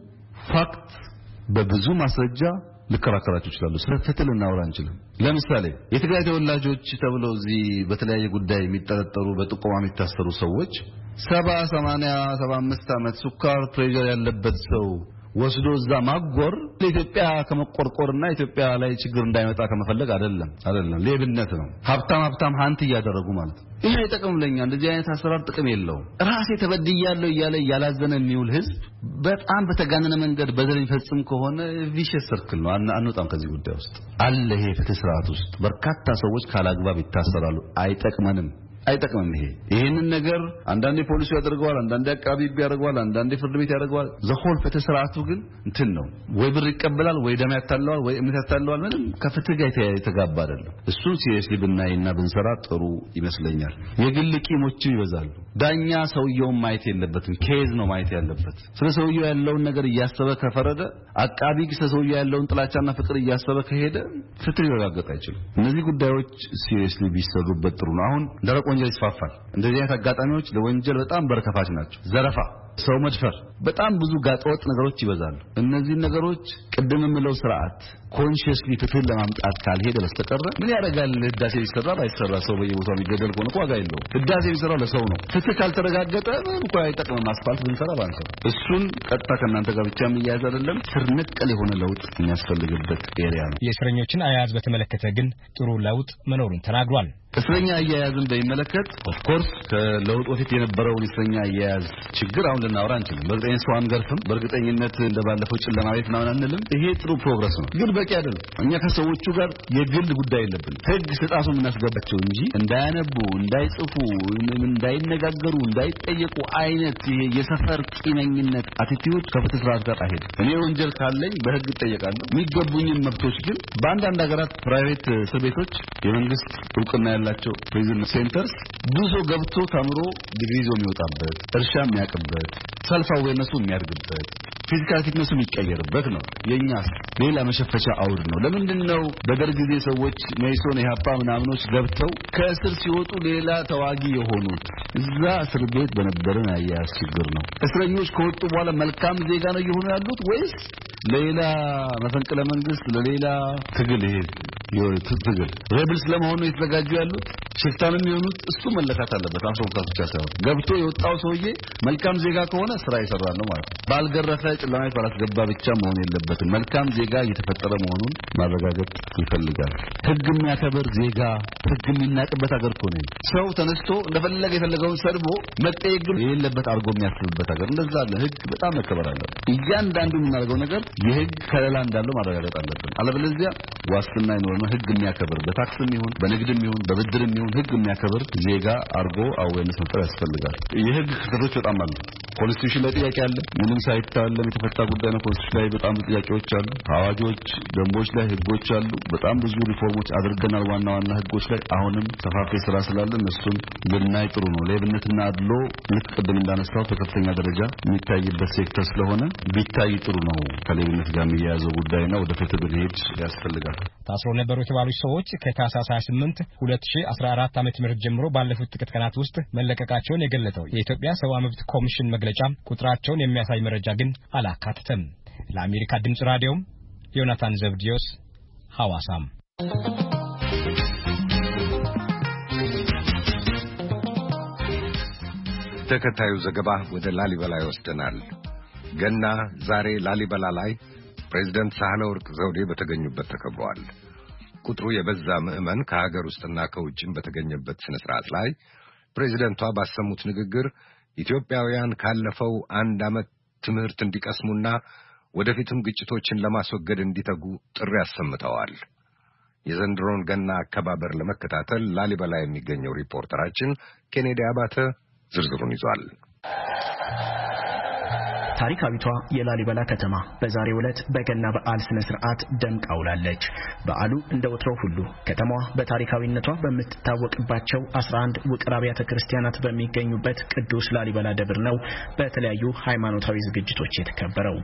ፋክት በብዙ ማስረጃ ልከራከራችሁ ይችላል። ስለ ፍትህ ልናወራ አንችልም። ለምሳሌ የትግራይ ተወላጆች ተብለው እዚህ በተለያየ ጉዳይ የሚጠረጠሩ በጥቆማ የሚታሰሩ ሰዎች ሰባ ሰማንያ ሰባ አምስት አመት ሱካር ፕሬሸር ያለበት ሰው ወስዶ እዛ ማጎር ለኢትዮጵያ ከመቆርቆርና ኢትዮጵያ ላይ ችግር እንዳይመጣ ከመፈለግ አይደለም አይደለም ሌብነት ነው። ሀብታም ሀብታም ሃንት እያደረጉ ማለት ነው። ይሄ አይጠቅምም ለኛ። እንደዚህ አይነት አሰራር ጥቅም የለውም። ራሴ ተበድያለሁ እያለ ያላዘነ የሚውል ህዝብ በጣም በተጋነነ መንገድ በደል ይፈጽም ከሆነ ቪሸስ ሰርክል ነው። አንወጣም ከዚህ ጉዳይ ውስጥ አለ። ይሄ ፍትህ ስርዓት ውስጥ በርካታ ሰዎች ካላግባብ ይታሰራሉ። አይጠቅመንም። አይጠቅምም። ይሄ ይሄንን ነገር አንዳንዴ ፖሊሱ ያደርገዋል፣ አንዳንዴ አቃቢ ያደርገዋል፣ አንዳንዴ ፍርድ ቤት ያደርገዋል። ዘሆል ፍትህ ስርዓቱ ግን እንትን ነው። ወይ ብር ይቀበላል፣ ወይ ደም ያታለዋል፣ ወይ እምነት ያታለዋል። ምንም ከፍትህ ጋር የተጋባ አይደለም። እሱን ሲሪየስሊ ብናይና ብንሰራ ጥሩ ይመስለኛል። የግል ቂሞች ይበዛሉ። ዳኛ ሰውየውን ማየት የለበትም፣ ኬዝ ነው ማየት ያለበት። ስለ ሰውየው ያለውን ነገር እያሰበ ከፈረደ፣ አቃቢ ስለ ሰውየው ያለውን ጥላቻና ፍቅር እያሰበ ከሄደ ፍትህ ሊረጋገጥ አይችልም። እነዚህ ጉዳዮች ሲሪየስሊ ቢሰሩበት ጥሩ ነው። አሁን ደረቅ ወንጀል ይስፋፋል። እንደዚህ አይነት አጋጣሚዎች ለወንጀል በጣም በርከፋች ናቸው። ዘረፋ፣ ሰው መድፈር፣ በጣም ብዙ ጋጠወጥ ነገሮች ይበዛሉ። እነዚህ ነገሮች ቅድም የምለው ስርዓት ኮንሺየስሊ ፍትህን ለማምጣት ካልሄደ በስተቀር ምን ያደርጋል? ህዳሴ ይሰራ ባይሰራ ሰው በየቦታው የሚገደል ከሆነ ዋጋ የለውም። ህዳሴ የሚሰራው ለሰው ነው። ፍትህ ካልተረጋገጠ ምንም እኮ አይጠቅምም። አስፋልት ብንሰራ ባንሰራ እሱን ቀጥታ ከእናንተ ጋር ብቻ የሚያያዝ አይደለም። ስር ነቀል የሆነ ለውጥ የሚያስፈልግበት ኤሪያ ነው። የእስረኞችን አያያዝ በተመለከተ ግን ጥሩ ለውጥ መኖሩን ተናግሯል። እስረኛ አያያዝን በሚመለከት ኦፍ ኮርስ ከለውጥ በፊት የነበረውን እስረኛ አያያዝ ችግር አሁን ልናወራ አንችልም። በእርግጠኝነት ሰው አንገርፍም። በእርግጠኝነት እንደባለፈው ጨለማ ቤት ምናምን አንልም። ይሄ ጥሩ ፕሮግረስ ነው፣ ግን በቂ አይደለም። እኛ ከሰዎቹ ጋር የግል ጉዳይ የለብንም። ህግ ስጣቱ እናስገባቸው እንጂ እንዳያነቡ፣ እንዳይጽፉ፣ እንዳይነጋገሩ፣ እንዳይጠየቁ አይነት ይሄ የሰፈር ቂመኝነት አቲቲዩድ ከፍትህ ስርዓት ጋር አይሄድም። እኔ ወንጀል ካለኝ በህግ እጠየቃለሁ። የሚገቡኝን መብቶች ግን በአንዳንድ ሀገራት ፕራይቬት እስር ቤቶች የመንግስት እውቅና ያላቸው ፕሪዝን ሴንተርስ ብዙ ገብቶ ተምሮ ዲግሪ ይዞ የሚወጣበት፣ እርሻ የሚያቅበት፣ ሰልፍ አዌርነሱ የሚያድግበት፣ ፊዚካል ፊትነሱ የሚቀየርበት ነው። የኛስ ሌላ መሸፈቻ አውድ ነው። ለምንድን ነው በደርግ ጊዜ ሰዎች ሜሶን የሃፓ ምናምኖች ገብተው ከእስር ሲወጡ ሌላ ተዋጊ የሆኑት? እዛ እስር ቤት በነበረን አያያዝ ችግር ነው። እስረኞች ከወጡ በኋላ መልካም ዜጋ ነው እየሆኑ ያሉት ወይስ ለሌላ መፈንቅለ መንግስት፣ ለሌላ ትግል ይሄ ትግል ሬብልስ ለመሆኑ የተዘጋጁ ያሉት? ሽፍታንም የሆኑት? እሱ መለካት አለበት። አንሶምታት ብቻ ሳይሆን ገብቶ የወጣው ሰውዬ መልካም ዜጋ ከሆነ ስራ ይሰራል ነው ማለት ነው። ባልገረፈ ጨለማ ባላስገባ ብቻ መሆን የለበትም። መልካም ዜጋ እየተፈጠረ መሆኑን ማረጋገጥ ይፈልጋል። ህግ የሚያከብር ዜጋ፣ ህግ የሚናቅበት ሀገር እኮ ነው። ሰው ተነስቶ እንደፈለገ የፈለገውን ሰድቦ መጠየቅ ግን የሌለበት አድርጎ የሚያስብበት ሀገር እንደዛ አለ። ህግ በጣም መከበር አለበት። እያንዳንዱ የምናደርገው ነገር የህግ ከለላ እንዳለው ማረጋገጥ አለብን። አለበለዚያ ዋስትና አይኖርም። ህግ የሚያከብር በታክስም ይሁን በንግድም ይሁን በብድርም ይሁን ህግ የሚያከብር ዜጋ አርጎ አዌርነስ መፍጠር ያስፈልጋል። የህግ ክፍተቶች በጣም አሉ። ኮንስቲቱሽን ላይ ጥያቄ አለ። ምንም ሳይታለም የተፈታ ጉዳይ ነው። ኮንስቲቱሽን ላይ በጣም ብዙ ጥያቄዎች አሉ። አዋጆች፣ ደንቦች ላይ ህጎች አሉ። በጣም ብዙ ሪፎርሞች አድርገናል። ዋና ዋና ህጎች ላይ አሁንም ሰፋፊ ስራ ስላለ እሱን ብናይ ጥሩ ነው። ሌብነትና አድሎ ልክ ቅድም እንዳነሳው በከፍተኛ ደረጃ የሚታይበት ሴክተር ስለሆነ ቢታይ ጥሩ ነው። ከሌብነት ጋር የሚያያዘው ጉዳይና ወደ ፍትህ ብንሄድ ያስፈልጋል። ታስሮ ነበሩ የተባሉ ሰዎች ከታህሳስ ሃያ ስምንት ሁለት ሺህ አስራ አራት ዓመተ ምህረት ጀምሮ ባለፉት ጥቂት ቀናት ውስጥ መለቀቃቸውን የገለጸው የኢትዮጵያ ሰብአዊ መብት ኮሚሽን መግለጫ ቁጥራቸውን የሚያሳይ መረጃ ግን አላካተተም። ለአሜሪካ ድምጽ ራዲዮ ዮናታን ዘብዲዮስ ሐዋሳም። ተከታዩ ዘገባ ወደ ላሊበላ ይወስደናል። ገና ዛሬ ላሊበላ ላይ ፕሬዝዳንት ሳህለወርቅ ዘውዴ በተገኙበት ተከብሯል። ቁጥሩ የበዛ ምዕመን ከሀገር ውስጥና ከውጭም በተገኘበት ስነ ስርዓት ላይ ፕሬዝዳንቷ ባሰሙት ንግግር ኢትዮጵያውያን ካለፈው አንድ ዓመት ትምህርት እንዲቀስሙና ወደፊትም ግጭቶችን ለማስወገድ እንዲተጉ ጥሪ አሰምተዋል። የዘንድሮን ገና አከባበር ለመከታተል ላሊበላ የሚገኘው ሪፖርተራችን ኬኔዲ አባተ ዝርዝሩን ይዟል። ታሪካዊቷ የላሊበላ ከተማ በዛሬው ዕለት በገና በዓል ስነ ስርዓት ደምቃ ውላለች። በዓሉ እንደ ወትሮው ሁሉ ከተማዋ በታሪካዊነቷ በምትታወቅባቸው አስራ አንድ ውቅር አብያተ ክርስቲያናት በሚገኙበት ቅዱስ ላሊበላ ደብር ነው በተለያዩ ሃይማኖታዊ ዝግጅቶች የተከበረው።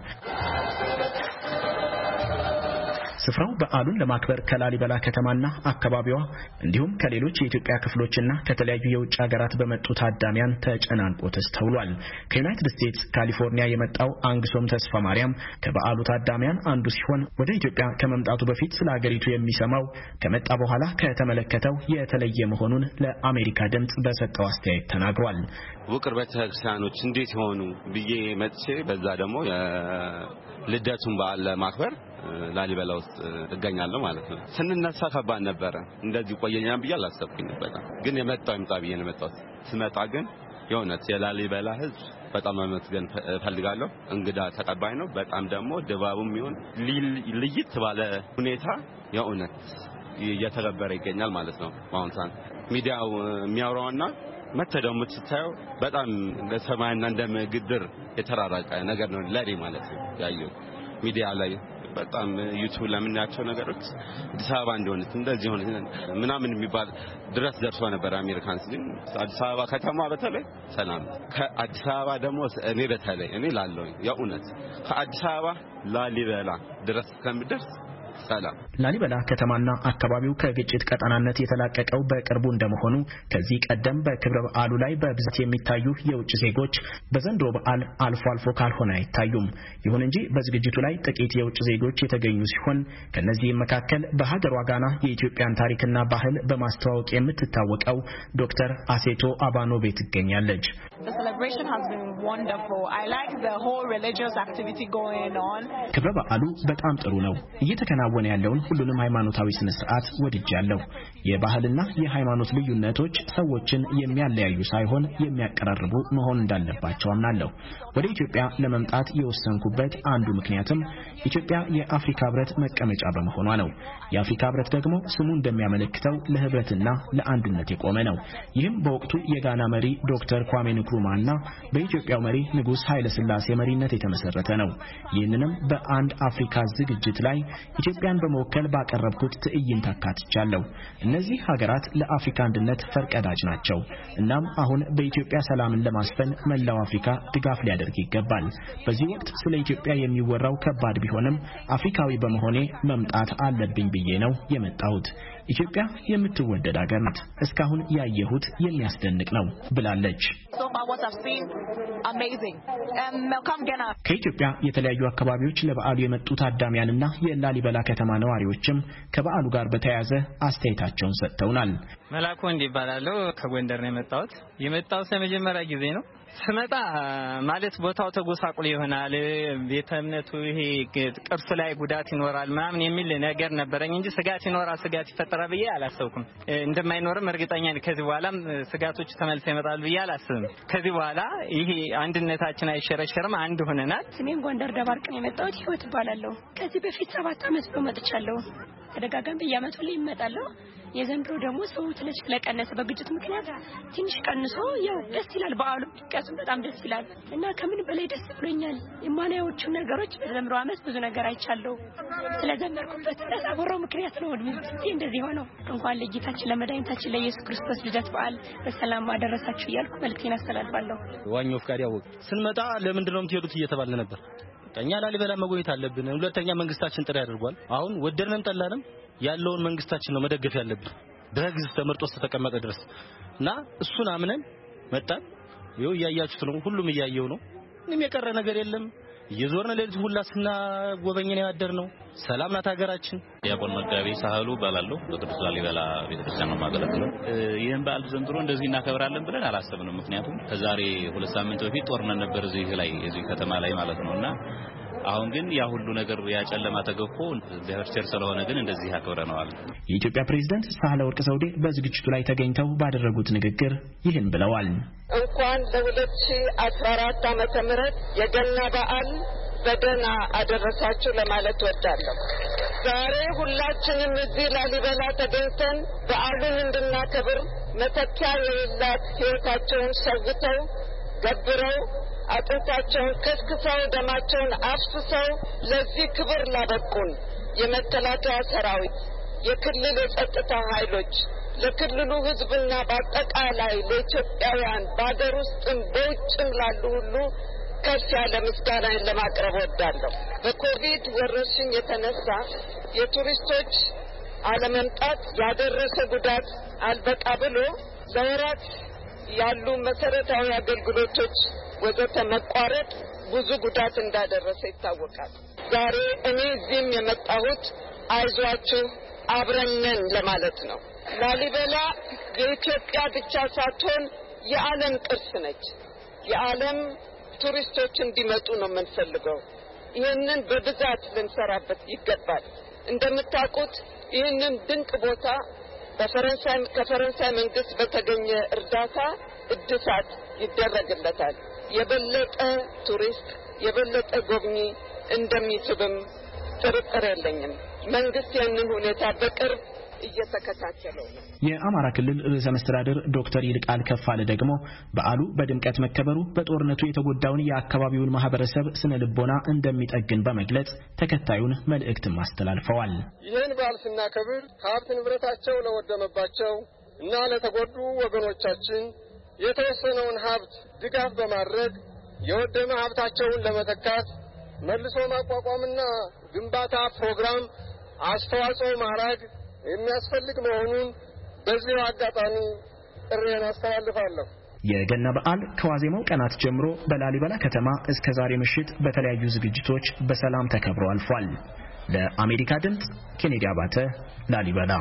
ስፍራው በዓሉን ለማክበር ከላሊበላ ከተማና አካባቢዋ እንዲሁም ከሌሎች የኢትዮጵያ ክፍሎችና ከተለያዩ የውጭ ሀገራት በመጡ ታዳሚያን ተጨናንቆ ተስተውሏል። ከዩናይትድ ስቴትስ ካሊፎርኒያ የመጣው አንግሶም ተስፋ ማርያም ከበዓሉ ታዳሚያን አንዱ ሲሆን ወደ ኢትዮጵያ ከመምጣቱ በፊት ስለ ሀገሪቱ የሚሰማው ከመጣ በኋላ ከተመለከተው የተለየ መሆኑን ለአሜሪካ ድምጽ በሰጠው አስተያየት ተናግሯል። ውቅር ቤተክርስቲያኖች እንዴት ሆኑ ብዬ መጥቼ በዛ ደግሞ ልደቱን በዓል ለማክበር ላሊበላ ውስጥ እገኛለሁ ማለት ነው። ስንነሳ ከባድ ነበረ። እንደዚህ ቆየኛም ብዬ አላሰብኩኝ ነበር። ግን የመጣው ይምጣ ብዬ ነው የመጣሁት። ስመጣ ግን የእውነት የላሊበላ ሕዝብ በጣም ማመስገን እፈልጋለሁ። እንግዳ ተቀባይ ነው። በጣም ደግሞ ድባቡም ይሁን ልይት ባለ ሁኔታ የእውነት እየተገበረ ይገኛል ማለት ነው። አሁን ሰዓት ሚዲያው የሚያወራውና መተደው የምትታየው በጣም ለሰማይና እንደምግድር የተራራቀ ነገር ነው ለኔ ማለት ነው። ያየው ሚዲያ ላይ በጣም ዩቲዩብ ለምናያቸው ነገሮች አዲስ አበባ እንደሆነ እንደዚህ ሆነ ምናምን የሚባል ድረስ ደርሶ ነበር። አሜሪካንስ ግን አዲስ አበባ ከተማ በተለይ ሰላም ከአዲስ አበባ ደግሞ እኔ በተለይ እኔ ላለው የእውነት ከአዲስ አበባ ላሊበላ ድረስ ከምደርስ ሰላም ላሊበላ ከተማና አካባቢው ከግጭት ቀጠናነት የተላቀቀው በቅርቡ እንደመሆኑ ከዚህ ቀደም በክብረ በዓሉ ላይ በብዛት የሚታዩ የውጭ ዜጎች በዘንድሮ በዓል አልፎ አልፎ ካልሆነ አይታዩም። ይሁን እንጂ በዝግጅቱ ላይ ጥቂት የውጭ ዜጎች የተገኙ ሲሆን ከነዚህም መካከል በሀገሯ ጋና የኢትዮጵያን ታሪክና ባህል በማስተዋወቅ የምትታወቀው ዶክተር አሴቶ አባኖቤ ትገኛለች። ክብረ በዓሉ በጣም ጥሩ ነው። እየተከናወነ ያለውን ሁሉንም ሃይማኖታዊ ስነ ስርዓት ወድጃለሁ። የባህልና የሃይማኖት ልዩነቶች ሰዎችን የሚያለያዩ ሳይሆን የሚያቀራርቡ መሆን እንዳለባቸው አምናለሁ። ወደ ኢትዮጵያ ለመምጣት የወሰንኩበት አንዱ ምክንያትም ኢትዮጵያ የአፍሪካ ህብረት መቀመጫ በመሆኗ ነው። የአፍሪካ ህብረት ደግሞ ስሙ እንደሚያመለክተው ለህብረትና ለአንድነት የቆመ ነው። ይህም በወቅቱ የጋና መሪ ዶክተር ኳሜ ንክሩማና በኢትዮጵያው መሪ ንጉስ ኃይለ ሥላሴ መሪነት የተመሰረተ ነው። ይህንንም በአንድ አፍሪካ ዝግጅት ላይ ኢትዮጵያን በመወከል ባቀረብኩት ትዕይንት አካትቻለሁ። እነዚህ ሀገራት ለአፍሪካ አንድነት ፈርቀዳጅ ናቸው። እናም አሁን በኢትዮጵያ ሰላምን ለማስፈን መላው አፍሪካ ድጋፍ ሊያደርግ ይገባል። በዚህ ወቅት ስለ ኢትዮጵያ የሚወራው ከባድ ቢሆንም አፍሪካዊ በመሆኔ መምጣት አለብኝ ብዬ ነው የመጣሁት። ኢትዮጵያ የምትወደድ ሀገር ናት። እስካሁን ያየሁት የሚያስደንቅ ነው ብላለች። ከኢትዮጵያ የተለያዩ አካባቢዎች ለበዓሉ የመጡ ታዳሚያንና የላሊበላ ከተማ ነዋሪዎችም ከበዓሉ ጋር በተያያዘ አስተያየታቸውን ሰጥተውናል። መላኩ እንዲባላለው ከጎንደር ነው የመጣሁት። የመጣሁት ለመጀመሪያ ጊዜ ነው። ስመጣ ማለት ቦታው ተጎሳቁሎ ይሆናል፣ ቤተ እምነቱ ይሄ ቅርስ ላይ ጉዳት ይኖራል ምናምን የሚል ነገር ነበረኝ እንጂ ስጋት ይኖራል ስጋት ይፈጠራል ብዬ አላሰብኩም። እንደማይኖርም እርግጠኛ ነኝ። ከዚህ በኋላም ስጋቶች ተመልሰው ይመጣሉ ብዬ አላስብም። ከዚህ በኋላ ይሄ አንድነታችን አይሸረሸርም፣ አንድ ሆነናል። ስሜን ጎንደር ደባርቅ ነው የመጣሁት። ህይወት እባላለሁ። ከዚህ በፊት ሰባት ዓመት ነው መጥቻለሁ። ተደጋጋሚ በየዓመቱ ላይ እመጣለሁ። የዘንድሮ ደግሞ ሰው ትንሽ ስለቀነሰ በግጭት ምክንያት ትንሽ ቀንሶ ያው ደስ ይላል። በዓሉ ቢቀርም በጣም ደስ ይላል እና ከምን በላይ ደስ ብሎኛል። የማናዮቹ ነገሮች በዘንድሮ ዓመት ብዙ ነገር አይቻለሁ። ስለዘመርኩበት ተሳቦረው ምክንያት ነው እንደዚህ ሆነው። እንኳን ለጌታችን ለመድኃኒታችን ለኢየሱስ ክርስቶስ ልደት በዓል በሰላም አደረሳችሁ እያልኩ መልእክቴን አስተላልፋለሁ። ዋኛው ፍቃድ ያወቅ ስንመጣ ለምንድን ነው የምትሄዱት እየተባለ ነበር። እኛ ላሊበላ መጎብኘት አለብን። ሁለተኛ መንግስታችን ጥሪ አድርጓል። አሁን ወደድንም ጠላንም ያለውን መንግስታችን ነው መደገፍ ያለብን በህዝብ ተመርጦ ተተቀመጠ ድረስ እና እሱን አምነን መጣን። ይኸው እያያችሁት ነው፣ ሁሉም እያየው ነው። ምንም የቀረ ነገር የለም። እየዞርን ለልጅ ሁላ ስናጎበኘን ያደር ነው። ሰላም ናት ሀገራችን። ዲያቆን መጋቢ ሳህሉ ባላለው በቅዱስ ላሊበላ ቤተክርስቲያን ነው ማገለግለው። ይሄን በዓል ዘንድሮ እንደዚህ እናከብራለን ብለን አላሰብንም። ምክንያቱም ከዛሬ ሁለት ሳምንት በፊት ጦርነት ነበር እዚህ ላይ እዚህ ከተማ ላይ ማለት ነውና አሁን ግን ያ ሁሉ ነገር ያጨለማ ተገፎ እግዚአብሔር ቸር ስለሆነ ግን እንደዚህ አክብረነዋል። የኢትዮጵያ ፕሬዝዳንት ሳህለወርቅ ዘውዴ በዝግጅቱ ላይ ተገኝተው ባደረጉት ንግግር ይህን ብለዋል። እንኳን ለሁለት ሺህ አስራ አራት ዓመተ ምህረት የገና በዓል በደህና አደረሳችሁ ለማለት ወዳለሁ። ዛሬ ሁላችንም እዚህ ላሊበላ ተገኝተን በዓሉን እንድናከብር መተኪያ የሌላት ሕይወታቸውን ሰውተው ገብረው አጥንታቸውን ከስክሰው ደማቸውን አፍስሰው ለዚህ ክብር ላበቁን የመከላከያ ሰራዊት፣ የክልል የጸጥታ ኃይሎች፣ ለክልሉ ሕዝብና በአጠቃላይ ለኢትዮጵያውያን በአገር ውስጥም በውጭም ላሉ ሁሉ ከፍ ያለ ምስጋናን ለማቅረብ ወዳለሁ። በኮቪድ ወረርሽኝ የተነሳ የቱሪስቶች አለመምጣት ያደረሰ ጉዳት አልበቃ ብሎ ለወራት ያሉ መሰረታዊ አገልግሎቶች ወዘተ መቋረጥ ብዙ ጉዳት እንዳደረሰ ይታወቃል። ዛሬ እኔ እዚህም የመጣሁት አይዟችሁ አብረንን ለማለት ነው። ላሊበላ የኢትዮጵያ ብቻ ሳትሆን የዓለም ቅርስ ነች። የዓለም ቱሪስቶች እንዲመጡ ነው የምንፈልገው። ይህንን በብዛት ልንሰራበት ይገባል። እንደምታውቁት ይህንን ድንቅ ቦታ በፈረንሳይ ከፈረንሳይ መንግስት በተገኘ እርዳታ እድሳት ይደረግለታል። የበለጠ ቱሪስት የበለጠ ጎብኚ እንደሚስብም ጥርጥር የለኝም። መንግስት ያንን ሁኔታ በቅርብ እየተከታተለው ነው። የአማራ ክልል ርዕሰ መስተዳድር ዶክተር ይልቃል ከፋለ ደግሞ በዓሉ በድምቀት መከበሩ በጦርነቱ የተጎዳውን የአካባቢውን ማህበረሰብ ስነ ልቦና እንደሚጠግን በመግለጽ ተከታዩን መልእክት ማስተላልፈዋል። ይህን በዓል ስናከብር ሀብት ንብረታቸው ለወደመባቸው እና ለተጎዱ ወገኖቻችን የተወሰነውን ሀብት ድጋፍ በማድረግ የወደመ ሀብታቸውን ለመተካት መልሶ ማቋቋምና ግንባታ ፕሮግራም አስተዋጽኦ ማድረግ የሚያስፈልግ መሆኑን በዚህ አጋጣሚ ጥሪዬን አስተላልፋለሁ። የገና በዓል ከዋዜማው ቀናት ጀምሮ በላሊበላ ከተማ እስከ ዛሬ ምሽት በተለያዩ ዝግጅቶች በሰላም ተከብሮ አልፏል። ለአሜሪካ ድምጽ ኬኔዲ አባተ ላሊበላ።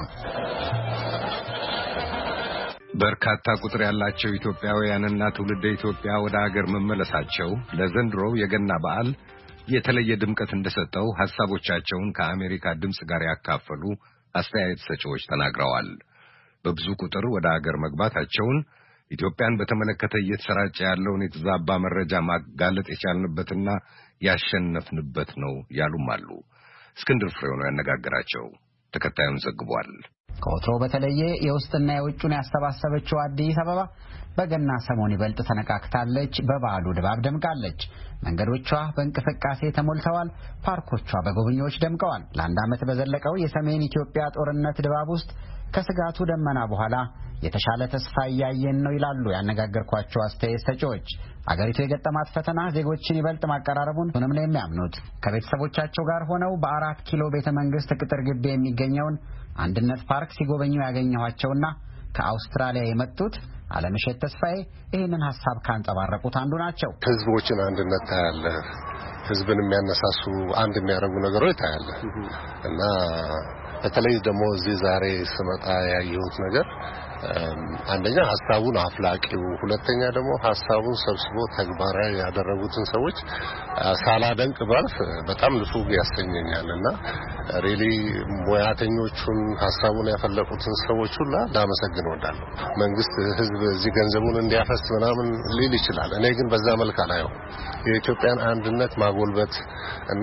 በርካታ ቁጥር ያላቸው ኢትዮጵያውያንና ትውልደ ኢትዮጵያ ወደ ሀገር መመለሳቸው ለዘንድሮው የገና በዓል የተለየ ድምቀት እንደሰጠው ሐሳቦቻቸውን ከአሜሪካ ድምጽ ጋር ያካፈሉ አስተያየት ሰጪዎች ተናግረዋል። በብዙ ቁጥር ወደ ሀገር መግባታቸውን ኢትዮጵያን በተመለከተ እየተሰራጨ ያለውን የተዛባ መረጃ ማጋለጥ የቻልንበትና ያሸነፍንበት ነው ያሉም አሉ። እስክንድር ፍሬው ነው ያነጋገራቸው። ተከታዩን ዘግቧል። ከወትሮ በተለየ የውስጥና የውጭን ያስተባሰበችው አዲስ አበባ በገና ሰሞን ይበልጥ ተነቃቅታለች። በበዓሉ ድባብ ደምቃለች። መንገዶቿ በእንቅስቃሴ ተሞልተዋል። ፓርኮቿ በጎብኚዎች ደምቀዋል። ለአንድ ዓመት በዘለቀው የሰሜን ኢትዮጵያ ጦርነት ድባብ ውስጥ ከስጋቱ ደመና በኋላ የተሻለ ተስፋ እያየን ነው ይላሉ ያነጋገርኳቸው አስተያየት ሰጪዎች። አገሪቱ የገጠማት ፈተና ዜጎችን ይበልጥ ማቀራረቡን ምንም ነው የሚያምኑት። ከቤተሰቦቻቸው ጋር ሆነው በአራት ኪሎ ቤተ መንግስት ቅጥር ግቢ የሚገኘውን አንድነት ፓርክ ሲጎበኙ ያገኘኋቸውና ከአውስትራሊያ የመጡት አለምሸት ተስፋዬ ይህንን ሐሳብ ካንጸባረቁት አንዱ ናቸው። ህዝቦችን አንድነት ታያለ፣ ህዝብን የሚያነሳሱ አንድ የሚያደርጉ ነገሮች ታያለ እና በተለይ ደግሞ እዚህ ዛሬ ስመጣ ያየሁት ነገር አንደኛ ሐሳቡን አፍላቂው፣ ሁለተኛ ደግሞ ሐሳቡን ሰብስቦ ተግባራዊ ያደረጉትን ሰዎች ሳላደንቅ ባልፍ በጣም ልፉግ ያሰኘኛልና ሪሊ ሙያተኞቹን ሐሳቡን ያፈለቁትን ሰዎች ሁሉ ላመሰግን ወዳለሁ። መንግስት ህዝብ እዚህ ገንዘቡን እንዲያፈስ ምናምን ሊል ይችላል። እኔ ግን በዛ መልክ አላየው። የኢትዮጵያን አንድነት ማጎልበት እና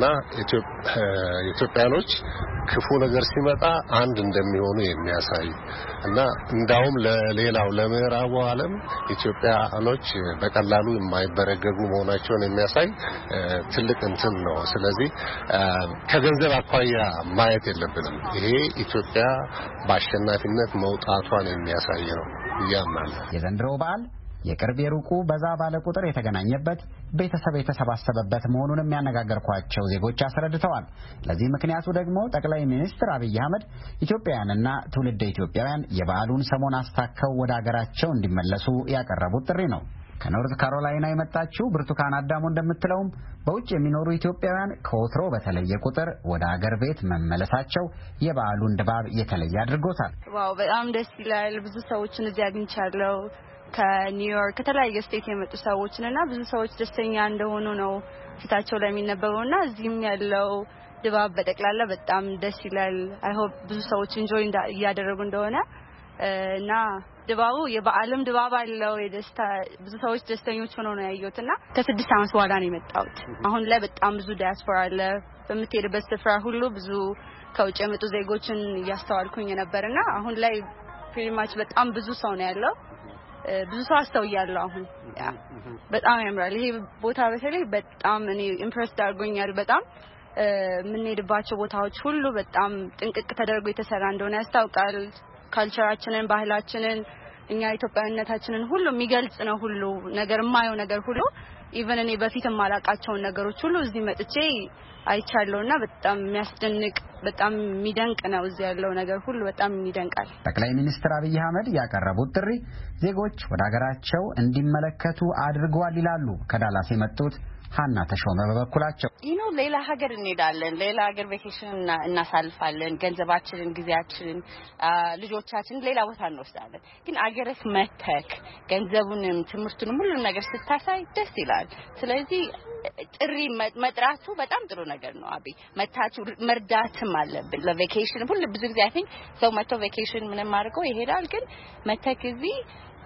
ኢትዮጵያኖች ክፉ ነገር ሲመጣ አንድ እንደሚሆኑ የሚያሳይ እና እንዳውም ለሌላው ለምዕራቡ ዓለም ኢትዮጵያኖች በቀላሉ የማይበረገጉ መሆናቸውን የሚያሳይ ትልቅ እንትን ነው። ስለዚህ ከገንዘብ አኳያ ማየት የለብንም። ይሄ ኢትዮጵያ በአሸናፊነት መውጣቷን የሚያሳይ ነው ያምናለሁ። የዘንድሮው በዓል የቅርብ የሩቁ በዛ ባለ ቁጥር የተገናኘበት ቤተሰብ የተሰባሰበበት መሆኑንም ያነጋገርኳቸው ዜጎች አስረድተዋል። ለዚህ ምክንያቱ ደግሞ ጠቅላይ ሚኒስትር አብይ አህመድ ኢትዮጵያውያንና ትውልደ ኢትዮጵያውያን የበዓሉን ሰሞን አስታከው ወደ አገራቸው እንዲመለሱ ያቀረቡት ጥሪ ነው። ከኖርዝ ካሮላይና የመጣችው ብርቱካን አዳሙ እንደምትለውም በውጭ የሚኖሩ ኢትዮጵያውያን ከወትሮ በተለየ ቁጥር ወደ አገር ቤት መመለሳቸው የበዓሉን ድባብ የተለየ አድርጎታል። ዋው በጣም ደስ ይላል። ብዙ ሰዎችን እዚህ አግኝቻለሁ። ከኒውዮርክ ከተለያየ ስቴት የመጡ ሰዎችና ብዙ ሰዎች ደስተኛ እንደሆኑ ነው ፊታቸው ላይ የሚነበበውና እዚህም ያለው ድባብ በጠቅላላ በጣም ደስ ይላል። አይ ሆፕ ብዙ ሰዎች ኢንጆይ እያደረጉ እንደሆነ እና ድባቡ የበዓልም ድባብ አለው። የደስታ ብዙ ሰዎች ደስተኞች ሆነው ነው ያዩትና ከስድስት ዓመት በኋላ ነው የመጣሁት። አሁን ላይ በጣም ብዙ ዲያስፖራ አለ። በምትሄድበት ስፍራ ሁሉ ብዙ ከውጭ የመጡ ዜጎችን እያስተዋልኩኝ ነበርና አሁን ላይ ፕሪቲ ማች በጣም ብዙ ሰው ነው ያለው። ብዙ ሰው አስተውያለሁ። አሁን ያ በጣም ያምራል። ይሄ ቦታ በተለይ በጣም እኔ ኢምፕሬስድ አድርጎኛል። በጣም የምንሄድባቸው ቦታዎች ሁሉ በጣም ጥንቅቅ ተደርጎ የተሰራ እንደሆነ ያስታውቃል። ካልቸራችንን፣ ባህላችንን፣ እኛ ኢትዮጵያዊነታችንን ሁሉ የሚገልጽ ነው። ሁሉ ነገር የማየው ነገር ሁሉ ኢቨን እኔ በፊት የማላውቃቸውን ነገሮች ሁሉ እዚህ መጥቼ አይቻለውና በጣም የሚያስደንቅ በጣም የሚደንቅ ነው። እዚህ ያለው ነገር ሁሉ በጣም ይደንቃል። ጠቅላይ ሚኒስትር አብይ አህመድ ያቀረቡት ጥሪ ዜጎች ወደ ሀገራቸው እንዲመለከቱ አድርገዋል ይላሉ ከዳላስ የመጡት ሀና ተሾመ በበኩላቸው ይኖ ሌላ ሀገር እንሄዳለን፣ ሌላ ሀገር ቬኬሽን እናሳልፋለን፣ ገንዘባችንን፣ ጊዜያችንን፣ ልጆቻችንን ሌላ ቦታ እንወስዳለን። ግን አገርህ መተክ ገንዘቡንም ትምህርቱንም ሁሉ ነገር ስታሳይ ደስ ይላል። ስለዚህ ጥሪ መጥራቱ በጣም ጥሩ ነገር ነው። አቢ መታችሁ መርዳትም አለብን። ለቬኬሽን ሁሉ ብዙ ጊዜ አይ ቲንክ ሰው መጥቶ ቬኬሽን ምንም አድርጎ ይሄዳል። ግን መተክ እዚህ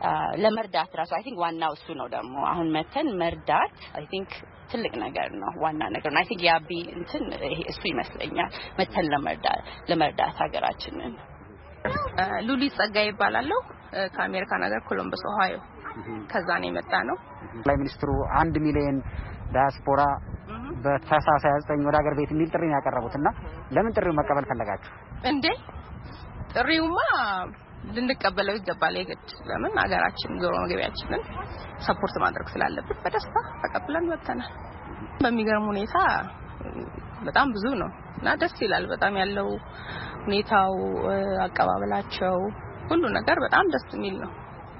ለመርዳት ራሱ አይ ቲንክ ዋናው እሱ ነው። ደግሞ አሁን መተን መርዳት አይ ቲንክ ትልቅ ነገር ነው፣ ዋና ነገር ነው። አይ ቲንክ ያቢ እንትን እሱ ይመስለኛል መተን ለመርዳት ለመርዳት ሀገራችንን ሉሊ ጸጋይ ይባላል ከአሜሪካ ነገር ኮሎምበስ ኦሃዮ ከዛ ነው የመጣ ነው ላይ ሚኒስትሩ አንድ ሚሊዮን ዳያስፖራ በታህሳስ ሃያ ዘጠኝ ወደ ሀገር ቤት የሚል ጥሪ ነው ያቀረቡትና ለምን ጥሪው መቀበል ፈለጋችሁ እንዴ ጥሪውማ ልንቀበለው ይገባል የግድ ለምን ሀገራችን ዞሮ መግቢያችንን ሰፖርት ማድረግ ስላለበት በደስታ ተቀብለን ወጥተናል በሚገርም ሁኔታ በጣም ብዙ ነው እና ደስ ይላል በጣም ያለው ሁኔታው አቀባበላቸው ሁሉ ነገር በጣም ደስ የሚል ነው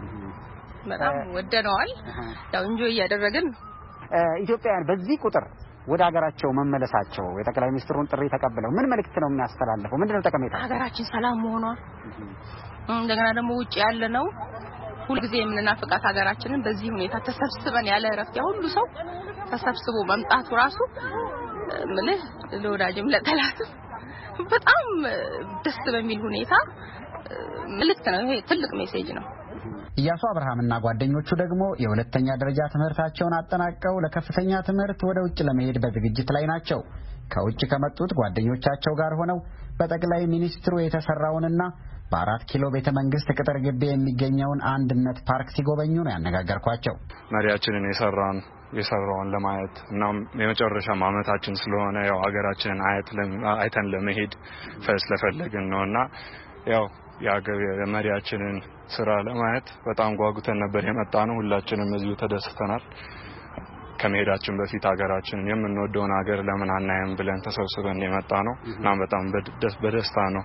በጣም ወደነዋል ያው እንጆይ ያደረግን ኢትዮጵያውያን በዚህ ቁጥር ወደ ሀገራቸው መመለሳቸው የጠቅላይ ሚኒስትሩን ጥሪ ተቀበለው ምን መልእክት ነው የሚያስተላልፈው ምንድነው ጠቀሜታ ሀገራችን ሰላም መሆኗ እንደገና ደግሞ ውጪ ያለ ነው ሁሉ ጊዜ የምንናፍቃት ሀገራችንን በዚህ ሁኔታ ተሰብስበን ያለ እረፍት ሁሉ ሰው ተሰብስቦ መምጣቱ ራሱ ምልህ ለወዳጅም ለጠላትም በጣም ደስ በሚል ሁኔታ መልእክት ነው ይሄ ትልቅ ሜሴጅ ነው ኢያሱ አብርሃምና ጓደኞቹ ደግሞ የሁለተኛ ደረጃ ትምህርታቸውን አጠናቀው ለከፍተኛ ትምህርት ወደ ውጭ ለመሄድ በዝግጅት ላይ ናቸው ከውጭ ከመጡት ጓደኞቻቸው ጋር ሆነው በጠቅላይ ሚኒስትሩ የተሰራውንና በአራት ኪሎ ቤተ መንግስት ቅጥር ግቢ የሚገኘውን አንድነት ፓርክ ሲጎበኙ ነው ያነጋገርኳቸው መሪያችንን የሰራን የሰራውን ለማየት እና የመጨረሻ ማመታችን ስለሆነ ያው ሀገራችንን አይተን ለመሄድ ፈስለፈለግን ነውና ያው የመሪያችንን ስራ ለማየት በጣም ጓጉተን ነበር የመጣነው ሁላችንም እዚሁ ተደስተናል ከመሄዳችን በፊት ሀገራችንን የምንወደውን ሀገር ለምን አናየም ብለን ተሰብስበን የመጣነው እና በጣም በደስታ ነው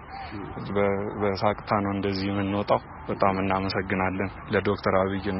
በሳቅታ ነው እንደዚህ የምንወጣው በጣም እናመሰግናለን ለዶክተር አብይና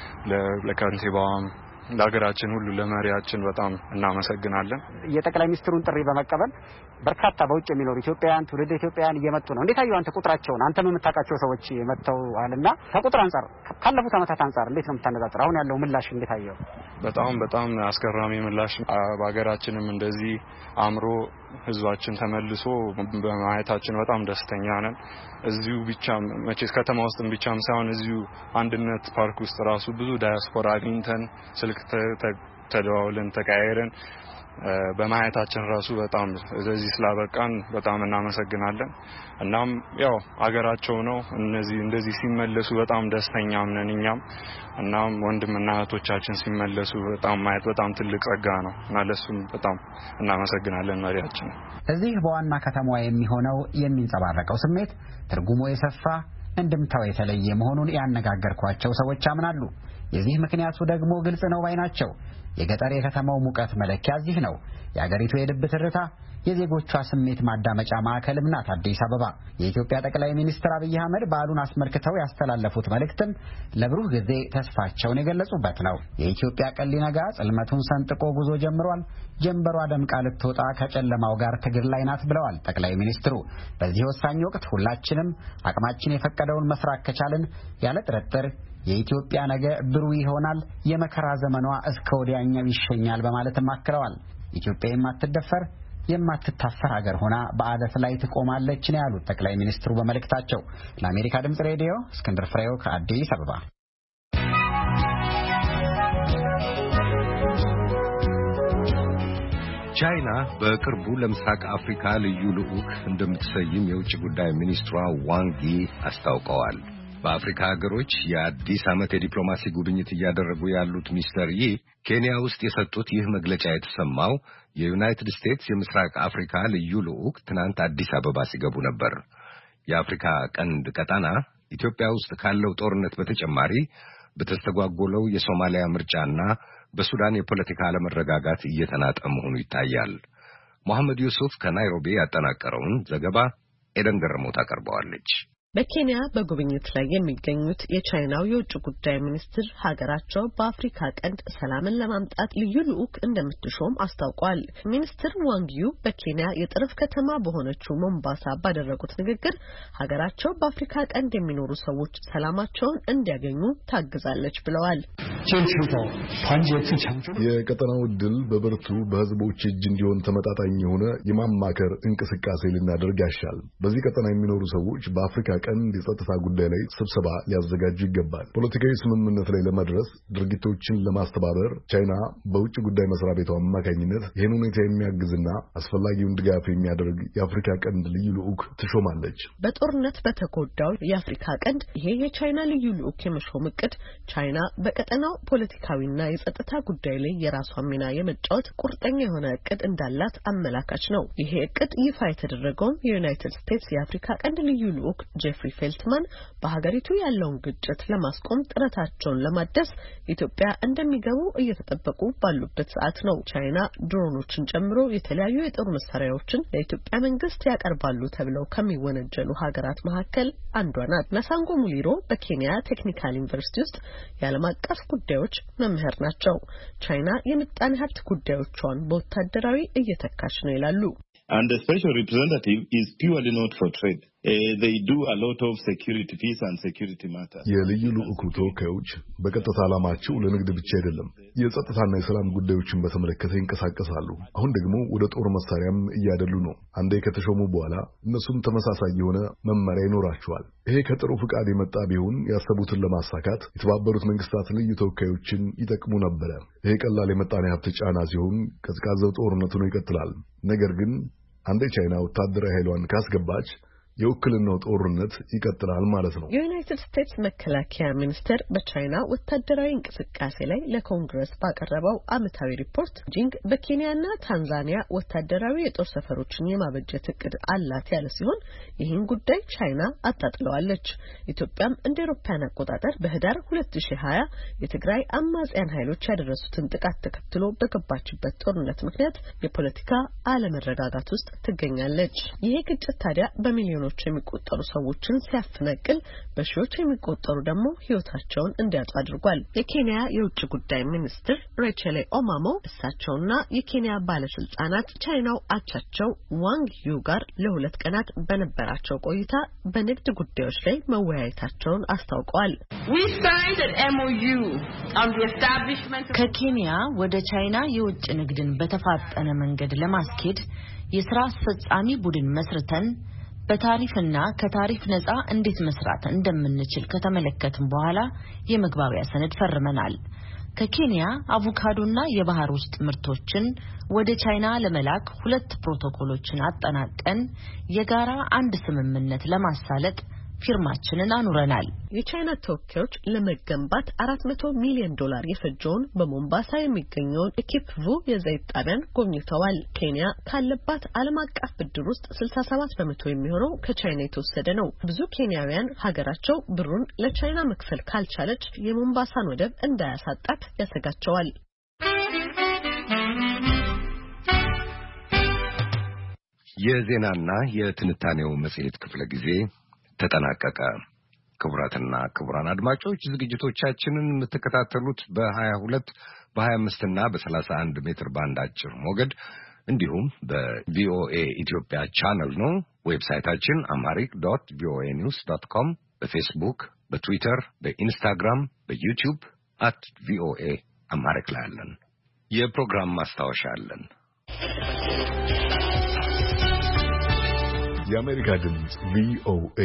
ለካንቲባውም ለሀገራችን ሁሉ ለመሪያችን በጣም እናመሰግናለን የጠቅላይ ሚኒስትሩን ጥሪ በመቀበል በርካታ በውጭ የሚኖሩ ኢትዮጵያውያን ትውልደ ኢትዮጵያውያን እየመጡ ነው እንዴት አየው አንተ ቁጥራቸውን አንተም የምታውቃቸው ሰዎች መጥተዋልና ከቁጥር አንፃር ካለፉት አመታት አንፃር እንዴት ነው የምታነጻጽረው አሁን ያለው ምላሽ እንዴት አየው በጣም በጣም አስገራሚ ምላሽ በሀገራችንም እንደዚህ አምሮ ህዝባችን ተመልሶ በማየታችን በጣም ደስተኛ ነን እዚሁ ብቻ መቼስ ከተማ ውስጥም ብቻም ሳይሆን እዚሁ አንድነት ፓርክ ውስጥ ራሱ ብዙ ዳያስፖራ አግኝተን ስልክ ተደዋውለን ተቀያየረን በማየታችን ራሱ በጣም እዚህ ስላበቃን በጣም እናመሰግናለን እናም ያው ሀገራቸው ነው እነዚህ እንደዚህ ሲመለሱ በጣም ደስተኛም ነን እኛም እናም ወንድምና እህቶቻችን ሲመለሱ በጣም ማየት በጣም ትልቅ ጸጋ ነው እና ለሱም በጣም እናመሰግናለን መሪያችን እዚህ በዋና ከተማዋ የሚሆነው የሚንጸባረቀው ስሜት ትርጉሙ የሰፋ እንድምታው የተለየ መሆኑን ያነጋገርኳቸው ሰዎች አምናሉ የዚህ ምክንያቱ ደግሞ ግልጽ ነው ባይ ናቸው የገጠር የከተማው ሙቀት መለኪያ እዚህ ነው የአገሪቱ የልብ ትርታ የዜጎቿ ስሜት ማዳመጫ ማዕከልም ናት አዲስ አበባ የኢትዮጵያ ጠቅላይ ሚኒስትር አብይ አህመድ በዓሉን አስመልክተው ያስተላለፉት መልእክትም ለብሩህ ጊዜ ተስፋቸውን የገለጹበት ነው የኢትዮጵያ ቀን ሊነጋ ጽልመቱን ሰንጥቆ ጉዞ ጀምሯል ጀንበሯ ደምቃ ልትወጣ ከጨለማው ጋር ትግል ላይ ናት ብለዋል ጠቅላይ ሚኒስትሩ በዚህ ወሳኝ ወቅት ሁላችንም አቅማችን የፈቀደውን መስራት ከቻልን ያለ ጥርጥር የኢትዮጵያ ነገ ብሩህ ይሆናል የመከራ ዘመኗ እስከ ወዲያኛው ይሸኛል በማለትም አክለዋል ኢትዮጵያ የማትደፈር የማትታፈር ሀገር ሆና በአደፍ ላይ ትቆማለች ነው ያሉት ጠቅላይ ሚኒስትሩ በመልእክታቸው ለአሜሪካ ድምጽ ሬዲዮ እስክንድር ፍሬው ከአዲስ አበባ ቻይና በቅርቡ ለምስራቅ አፍሪካ ልዩ ልዑክ እንደምትሰይም የውጭ ጉዳይ ሚኒስትሯ ዋንግ ይ አስታውቀዋል በአፍሪካ ሀገሮች የአዲስ ዓመት የዲፕሎማሲ ጉብኝት እያደረጉ ያሉት ሚስተር ይ ኬንያ ውስጥ የሰጡት ይህ መግለጫ የተሰማው የዩናይትድ ስቴትስ የምስራቅ አፍሪካ ልዩ ልዑክ ትናንት አዲስ አበባ ሲገቡ ነበር የአፍሪካ ቀንድ ቀጣና ኢትዮጵያ ውስጥ ካለው ጦርነት በተጨማሪ በተስተጓጎለው የሶማሊያ ምርጫና በሱዳን የፖለቲካ አለመረጋጋት እየተናጠ መሆኑ ይታያል መሐመድ ዩሱፍ ከናይሮቢ ያጠናቀረውን ዘገባ ኤደን ገረሞት አቀርበዋለች በኬንያ በጉብኝት ላይ የሚገኙት የቻይናው የውጭ ጉዳይ ሚኒስትር ሀገራቸው በአፍሪካ ቀንድ ሰላምን ለማምጣት ልዩ ልዑክ እንደምትሾም አስታውቋል። ሚኒስትር ዋንጊዩ በኬንያ የጠረፍ ከተማ በሆነችው ሞምባሳ ባደረጉት ንግግር ሀገራቸው በአፍሪካ ቀንድ የሚኖሩ ሰዎች ሰላማቸውን እንዲያገኙ ታግዛለች ብለዋል። የቀጠናው ድል በብርቱ በህዝቦች እጅ እንዲሆን ተመጣጣኝ የሆነ የማማከር እንቅስቃሴ ልናደርግ ያሻል። በዚህ ቀጠና የሚኖሩ ሰዎች በአፍሪካ ቀንድ የጸጥታ ጉዳይ ላይ ስብሰባ ሊያዘጋጁ ይገባል። ፖለቲካዊ ስምምነት ላይ ለመድረስ ድርጊቶችን ለማስተባበር ቻይና በውጭ ጉዳይ መስሪያ ቤቷ አማካኝነት ይህን ሁኔታ የሚያግዝና አስፈላጊውን ድጋፍ የሚያደርግ የአፍሪካ ቀንድ ልዩ ልዑክ ትሾማለች። በጦርነት በተጎዳው የአፍሪካ ቀንድ ይሄ የቻይና ልዩ ልዑክ የመሾም እቅድ ቻይና በቀጠናው ፖለቲካዊና የጸጥታ ጉዳይ ላይ የራሷን ሚና የመጫወት ቁርጠኛ የሆነ እቅድ እንዳላት አመላካች ነው። ይሄ እቅድ ይፋ የተደረገው የዩናይትድ ስቴትስ የአፍሪካ ቀንድ ልዩ ልዑክ ጄፍሪ ፌልትማን በሀገሪቱ ያለውን ግጭት ለማስቆም ጥረታቸውን ለማደስ ኢትዮጵያ እንደሚገቡ እየተጠበቁ ባሉበት ሰዓት ነው። ቻይና ድሮኖችን ጨምሮ የተለያዩ የጦር መሳሪያዎችን ለኢትዮጵያ መንግስት ያቀርባሉ ተብለው ከሚወነጀሉ ሀገራት መካከል አንዷ ናት። ናሳንጎ ሙሊሮ በኬንያ ቴክኒካል ዩኒቨርሲቲ ውስጥ የዓለም አቀፍ ጉዳዮች መምህር ናቸው። ቻይና የምጣኔ ሀብት ጉዳዮቿን በወታደራዊ እየተካች ነው ይላሉ። And the special representative is purely not for trade. Uh, they do a lot of security, peace and security matters. የልዩ ልዑኩ ተወካዮች በቀጥታ ዓላማቸው ለንግድ ብቻ አይደለም፣ የጸጥታና የሰላም ጉዳዮችን በተመለከተ ይንቀሳቀሳሉ። አሁን ደግሞ ወደ ጦር መሳሪያም እያደሉ ነው። አንዴ ከተሾሙ በኋላ እነሱም ተመሳሳይ የሆነ መመሪያ ይኖራቸዋል። ይሄ ከጥሩ ፍቃድ የመጣ ቢሆን ያሰቡትን ለማሳካት የተባበሩት መንግስታት ልዩ ተወካዮችን ይጠቅሙ ነበር። ይሄ ቀላል የመጣኔ ሀብት ጫና ሲሆን ቀዝቃዛው ጦርነቱ ነው ይቀጥላል። ነገር ግን አንዴ ቻይና ወታደራዊ ኃይሏን ካስገባች የውክልናው ጦርነት ይቀጥላል ማለት ነው። የዩናይትድ ስቴትስ መከላከያ ሚኒስቴር በቻይና ወታደራዊ እንቅስቃሴ ላይ ለኮንግረስ ባቀረበው ዓመታዊ ሪፖርት ጂንግ በኬንያና ታንዛኒያ ወታደራዊ የጦር ሰፈሮችን የማበጀት እቅድ አላት ያለ ሲሆን ይህን ጉዳይ ቻይና አጣጥለዋለች። ኢትዮጵያም እንደ አውሮፓውያን አቆጣጠር በህዳር ሁለት ሺህ ሀያ የትግራይ አማጽያን ኃይሎች ያደረሱትን ጥቃት ተከትሎ በገባችበት ጦርነት ምክንያት የፖለቲካ አለመረጋጋት ውስጥ ትገኛለች። ይሄ ግጭት ታዲያ በሚሊዮን የሚቆጠሩ ሰዎችን ሲያፈናቅል በሺዎች የሚቆጠሩ ደግሞ ህይወታቸውን እንዲያጡ አድርጓል። የኬንያ የውጭ ጉዳይ ሚኒስትር ሬቸል ኦማሞ እሳቸውና የኬንያ ባለስልጣናት ቻይናው አቻቸው ዋንግ ዩ ጋር ለሁለት ቀናት በነበራቸው ቆይታ በንግድ ጉዳዮች ላይ መወያየታቸውን አስታውቀዋል። ከኬንያ ወደ ቻይና የውጭ ንግድን በተፋጠነ መንገድ ለማስኬድ የሥራ አስፈጻሚ ቡድን መስርተን በታሪፍና ከታሪፍ ነፃ እንዴት መስራት እንደምንችል ከተመለከትን በኋላ የመግባቢያ ሰነድ ፈርመናል። ከኬንያ አቮካዶና የባህር ውስጥ ምርቶችን ወደ ቻይና ለመላክ ሁለት ፕሮቶኮሎችን አጠናቀን የጋራ አንድ ስምምነት ለማሳለጥ ፊርማችንን አኑረናል። የቻይና ተወካዮች ለመገንባት አራት መቶ ሚሊዮን ዶላር የፈጀውን በሞምባሳ የሚገኘውን የኪፕቩ የዘይት ጣቢያን ጎብኝተዋል። ኬንያ ካለባት ዓለም አቀፍ ብድር ውስጥ ስልሳ ሰባት በመቶ የሚሆነው ከቻይና የተወሰደ ነው። ብዙ ኬንያውያን ሀገራቸው ብሩን ለቻይና መክፈል ካልቻለች የሞምባሳን ወደብ እንዳያሳጣት ያሰጋቸዋል። የዜናና የትንታኔው መጽሔት ክፍለ ጊዜ ተጠናቀቀ። ክቡራትና ክቡራን አድማጮች ዝግጅቶቻችንን የምትከታተሉት በሀያ ሁለት በሀያ አምስት እና በሰላሳ አንድ ሜትር ባንድ አጭር ሞገድ እንዲሁም በቪኦኤ ኢትዮጵያ ቻናል ነው። ዌብሳይታችን አምሃሪክ ዶት ቪኦኤ ኒውስ ዶት ኮም፣ በፌስቡክ፣ በትዊተር፣ በኢንስታግራም፣ በዩቲዩብ አት ቪኦኤ አምሃሪክ ላይ አለን። የፕሮግራም ማስታወሻ አለን። የአሜሪካ ድምፅ ቪኦኤ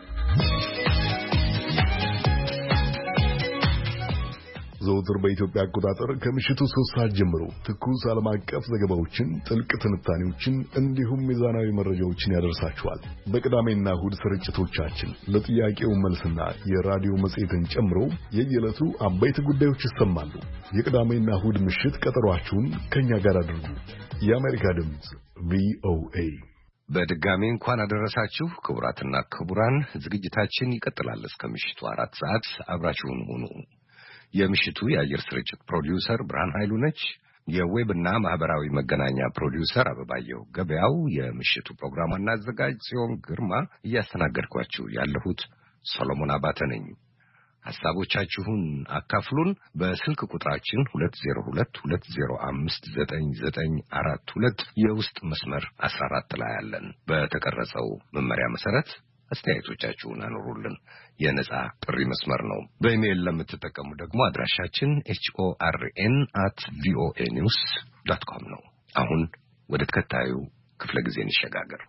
ዘወትር በኢትዮጵያ አቆጣጠር ከምሽቱ ሶስት ሰዓት ጀምሮ ትኩስ ዓለም አቀፍ ዘገባዎችን፣ ጥልቅ ትንታኔዎችን እንዲሁም ሚዛናዊ መረጃዎችን ያደርሳችኋል። በቅዳሜና እሁድ ስርጭቶቻችን ለጥያቄው መልስና የራዲዮ መጽሔትን ጨምሮ የየዕለቱ አበይት ጉዳዮች ይሰማሉ። የቅዳሜና እሁድ ምሽት ቀጠሯችሁን ከኛ ጋር አድርጉ። የአሜሪካ ድምፅ ቪኦኤ። በድጋሚ እንኳን አደረሳችሁ። ክቡራትና ክቡራን ዝግጅታችን ይቀጥላል እስከ ምሽቱ አራት ሰዓት። አብራችሁን ሁኑ። የምሽቱ የአየር ስርጭት ፕሮዲውሰር ብርሃን ኃይሉ ነች። የዌብና ማህበራዊ መገናኛ ፕሮዲውሰር አበባየሁ ገበያው፣ የምሽቱ ፕሮግራም ዋና አዘጋጅ ጽዮን ግርማ፣ እያስተናገድኳችሁ ያለሁት ሰሎሞን አባተ ነኝ። ሐሳቦቻችሁን አካፍሉን። በስልክ ቁጥራችን ሁለት ዜሮ ሁለት ሁለት ዜሮ አምስት ዘጠኝ ዘጠኝ አራት ሁለት የውስጥ መስመር አስራ አራት ላይ አለን። በተቀረጸው መመሪያ መሰረት አስተያየቶቻችሁን አኑሩልን። የነጻ ጥሪ መስመር ነው። በኢሜይል ለምትጠቀሙ ደግሞ አድራሻችን ኤች ኦ አር ኤን አት ቪ ኦ ኤ ኒውስ ዶት ኮም ነው። አሁን ወደ ተከታዩ ክፍለ ጊዜ እንሸጋገር።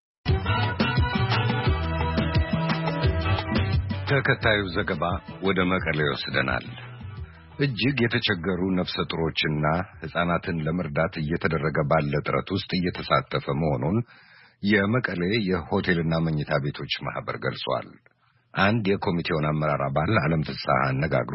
ተከታዩ ዘገባ ወደ መቀሌ ይወስደናል። እጅግ የተቸገሩ ነፍሰ ጡሮችና ሕፃናትን ለመርዳት እየተደረገ ባለ ጥረት ውስጥ እየተሳተፈ መሆኑን የመቀሌ የሆቴልና መኝታ ቤቶች ማህበር ገልጿል። አንድ የኮሚቴውን አመራር አባል ዓለም ፍስሐ አነጋግሮ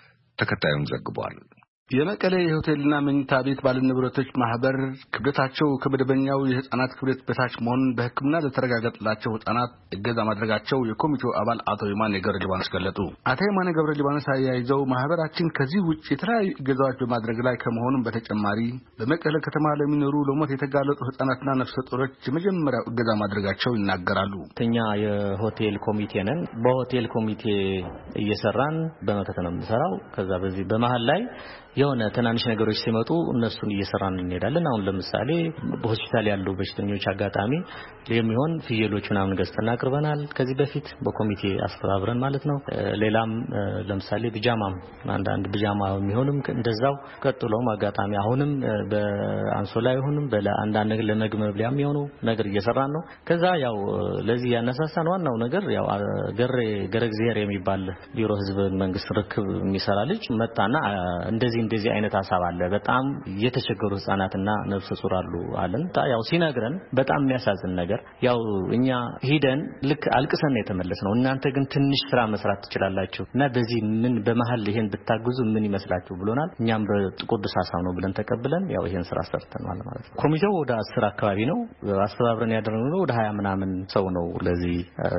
ተከታዩን ዘግቧል። የመቀሌ የሆቴልና መኝታ ቤት ባለንብረቶች ማህበር ክብደታቸው ከመደበኛው የህፃናት ክብደት በታች መሆኑን በሕክምና ለተረጋገጠላቸው ህፃናት እገዛ ማድረጋቸው የኮሚቴው አባል አቶ የማነ ገብረ ሊባኖስ ገለጹ። አቶ የማነ ገብረ ሊባኖስ አያይዘው ማህበራችን ከዚህ ውጭ የተለያዩ እገዛዎች በማድረግ ላይ ከመሆኑም በተጨማሪ በመቀሌ ከተማ ለሚኖሩ ለሞት የተጋለጡ ህፃናትና ነፍሰ ጡሮች የመጀመሪያው እገዛ ማድረጋቸው ይናገራሉ። እኛ የሆቴል ኮሚቴ ነን። በሆቴል ኮሚቴ እየሰራን በመከተል ነው የምንሰራው። ከዛ በዚህ በመሃል ላይ የሆነ ትናንሽ ነገሮች ሲመጡ እነሱን እየሰራን እንሄዳለን። አሁን ለምሳሌ በሆስፒታል ያሉ በሽተኞች አጋጣሚ የሚሆን ፍየሎች ምናምን ገዝተን አቅርበናል። ከዚህ በፊት በኮሚቴ አስተባብረን ማለት ነው። ሌላም ለምሳሌ ቢጃማም አንዳንድ ቢጃማ የሚሆንም እንደዛው ቀጥሎም አጋጣሚ አሁንም በአንሶላ ይሁንም በአንዳንድ ነገር ለመግመብሊያ የሚሆኑ ነገር እየሰራን ነው። ከዛ ያው ለዚህ ያነሳሳን ዋናው ነገር ያው ገሬ ገረግዚየር የሚባል ቢሮ ህዝብ መንግስት ርክብ የሚሰራ ልጅ መጣና እንደዚህ እንደዚህ አይነት ሐሳብ አለ፣ በጣም የተቸገሩ ህፃናትና ነፍሰ ጡር አሉ አለን። ያው ሲነግረን በጣም የሚያሳዝን ነገር ያው እኛ ሄደን ልክ አልቅሰን የተመለስነው እናንተ ግን ትንሽ ስራ መስራት ትችላላችሁ እና በዚህ ምን በመሃል ይሄን ብታግዙ ምን ይመስላችሁ ብሎናል። እኛም በቅዱስ ሐሳብ ነው ብለን ተቀብለን ያው ይሄን ስራ ሰርተናል ማለት ነው። ኮሚቴው ወደ አስር አካባቢ ነው አስተባብረን ያደረግነው። ወደ ሀያ ምናምን ሰው ነው ለዚህ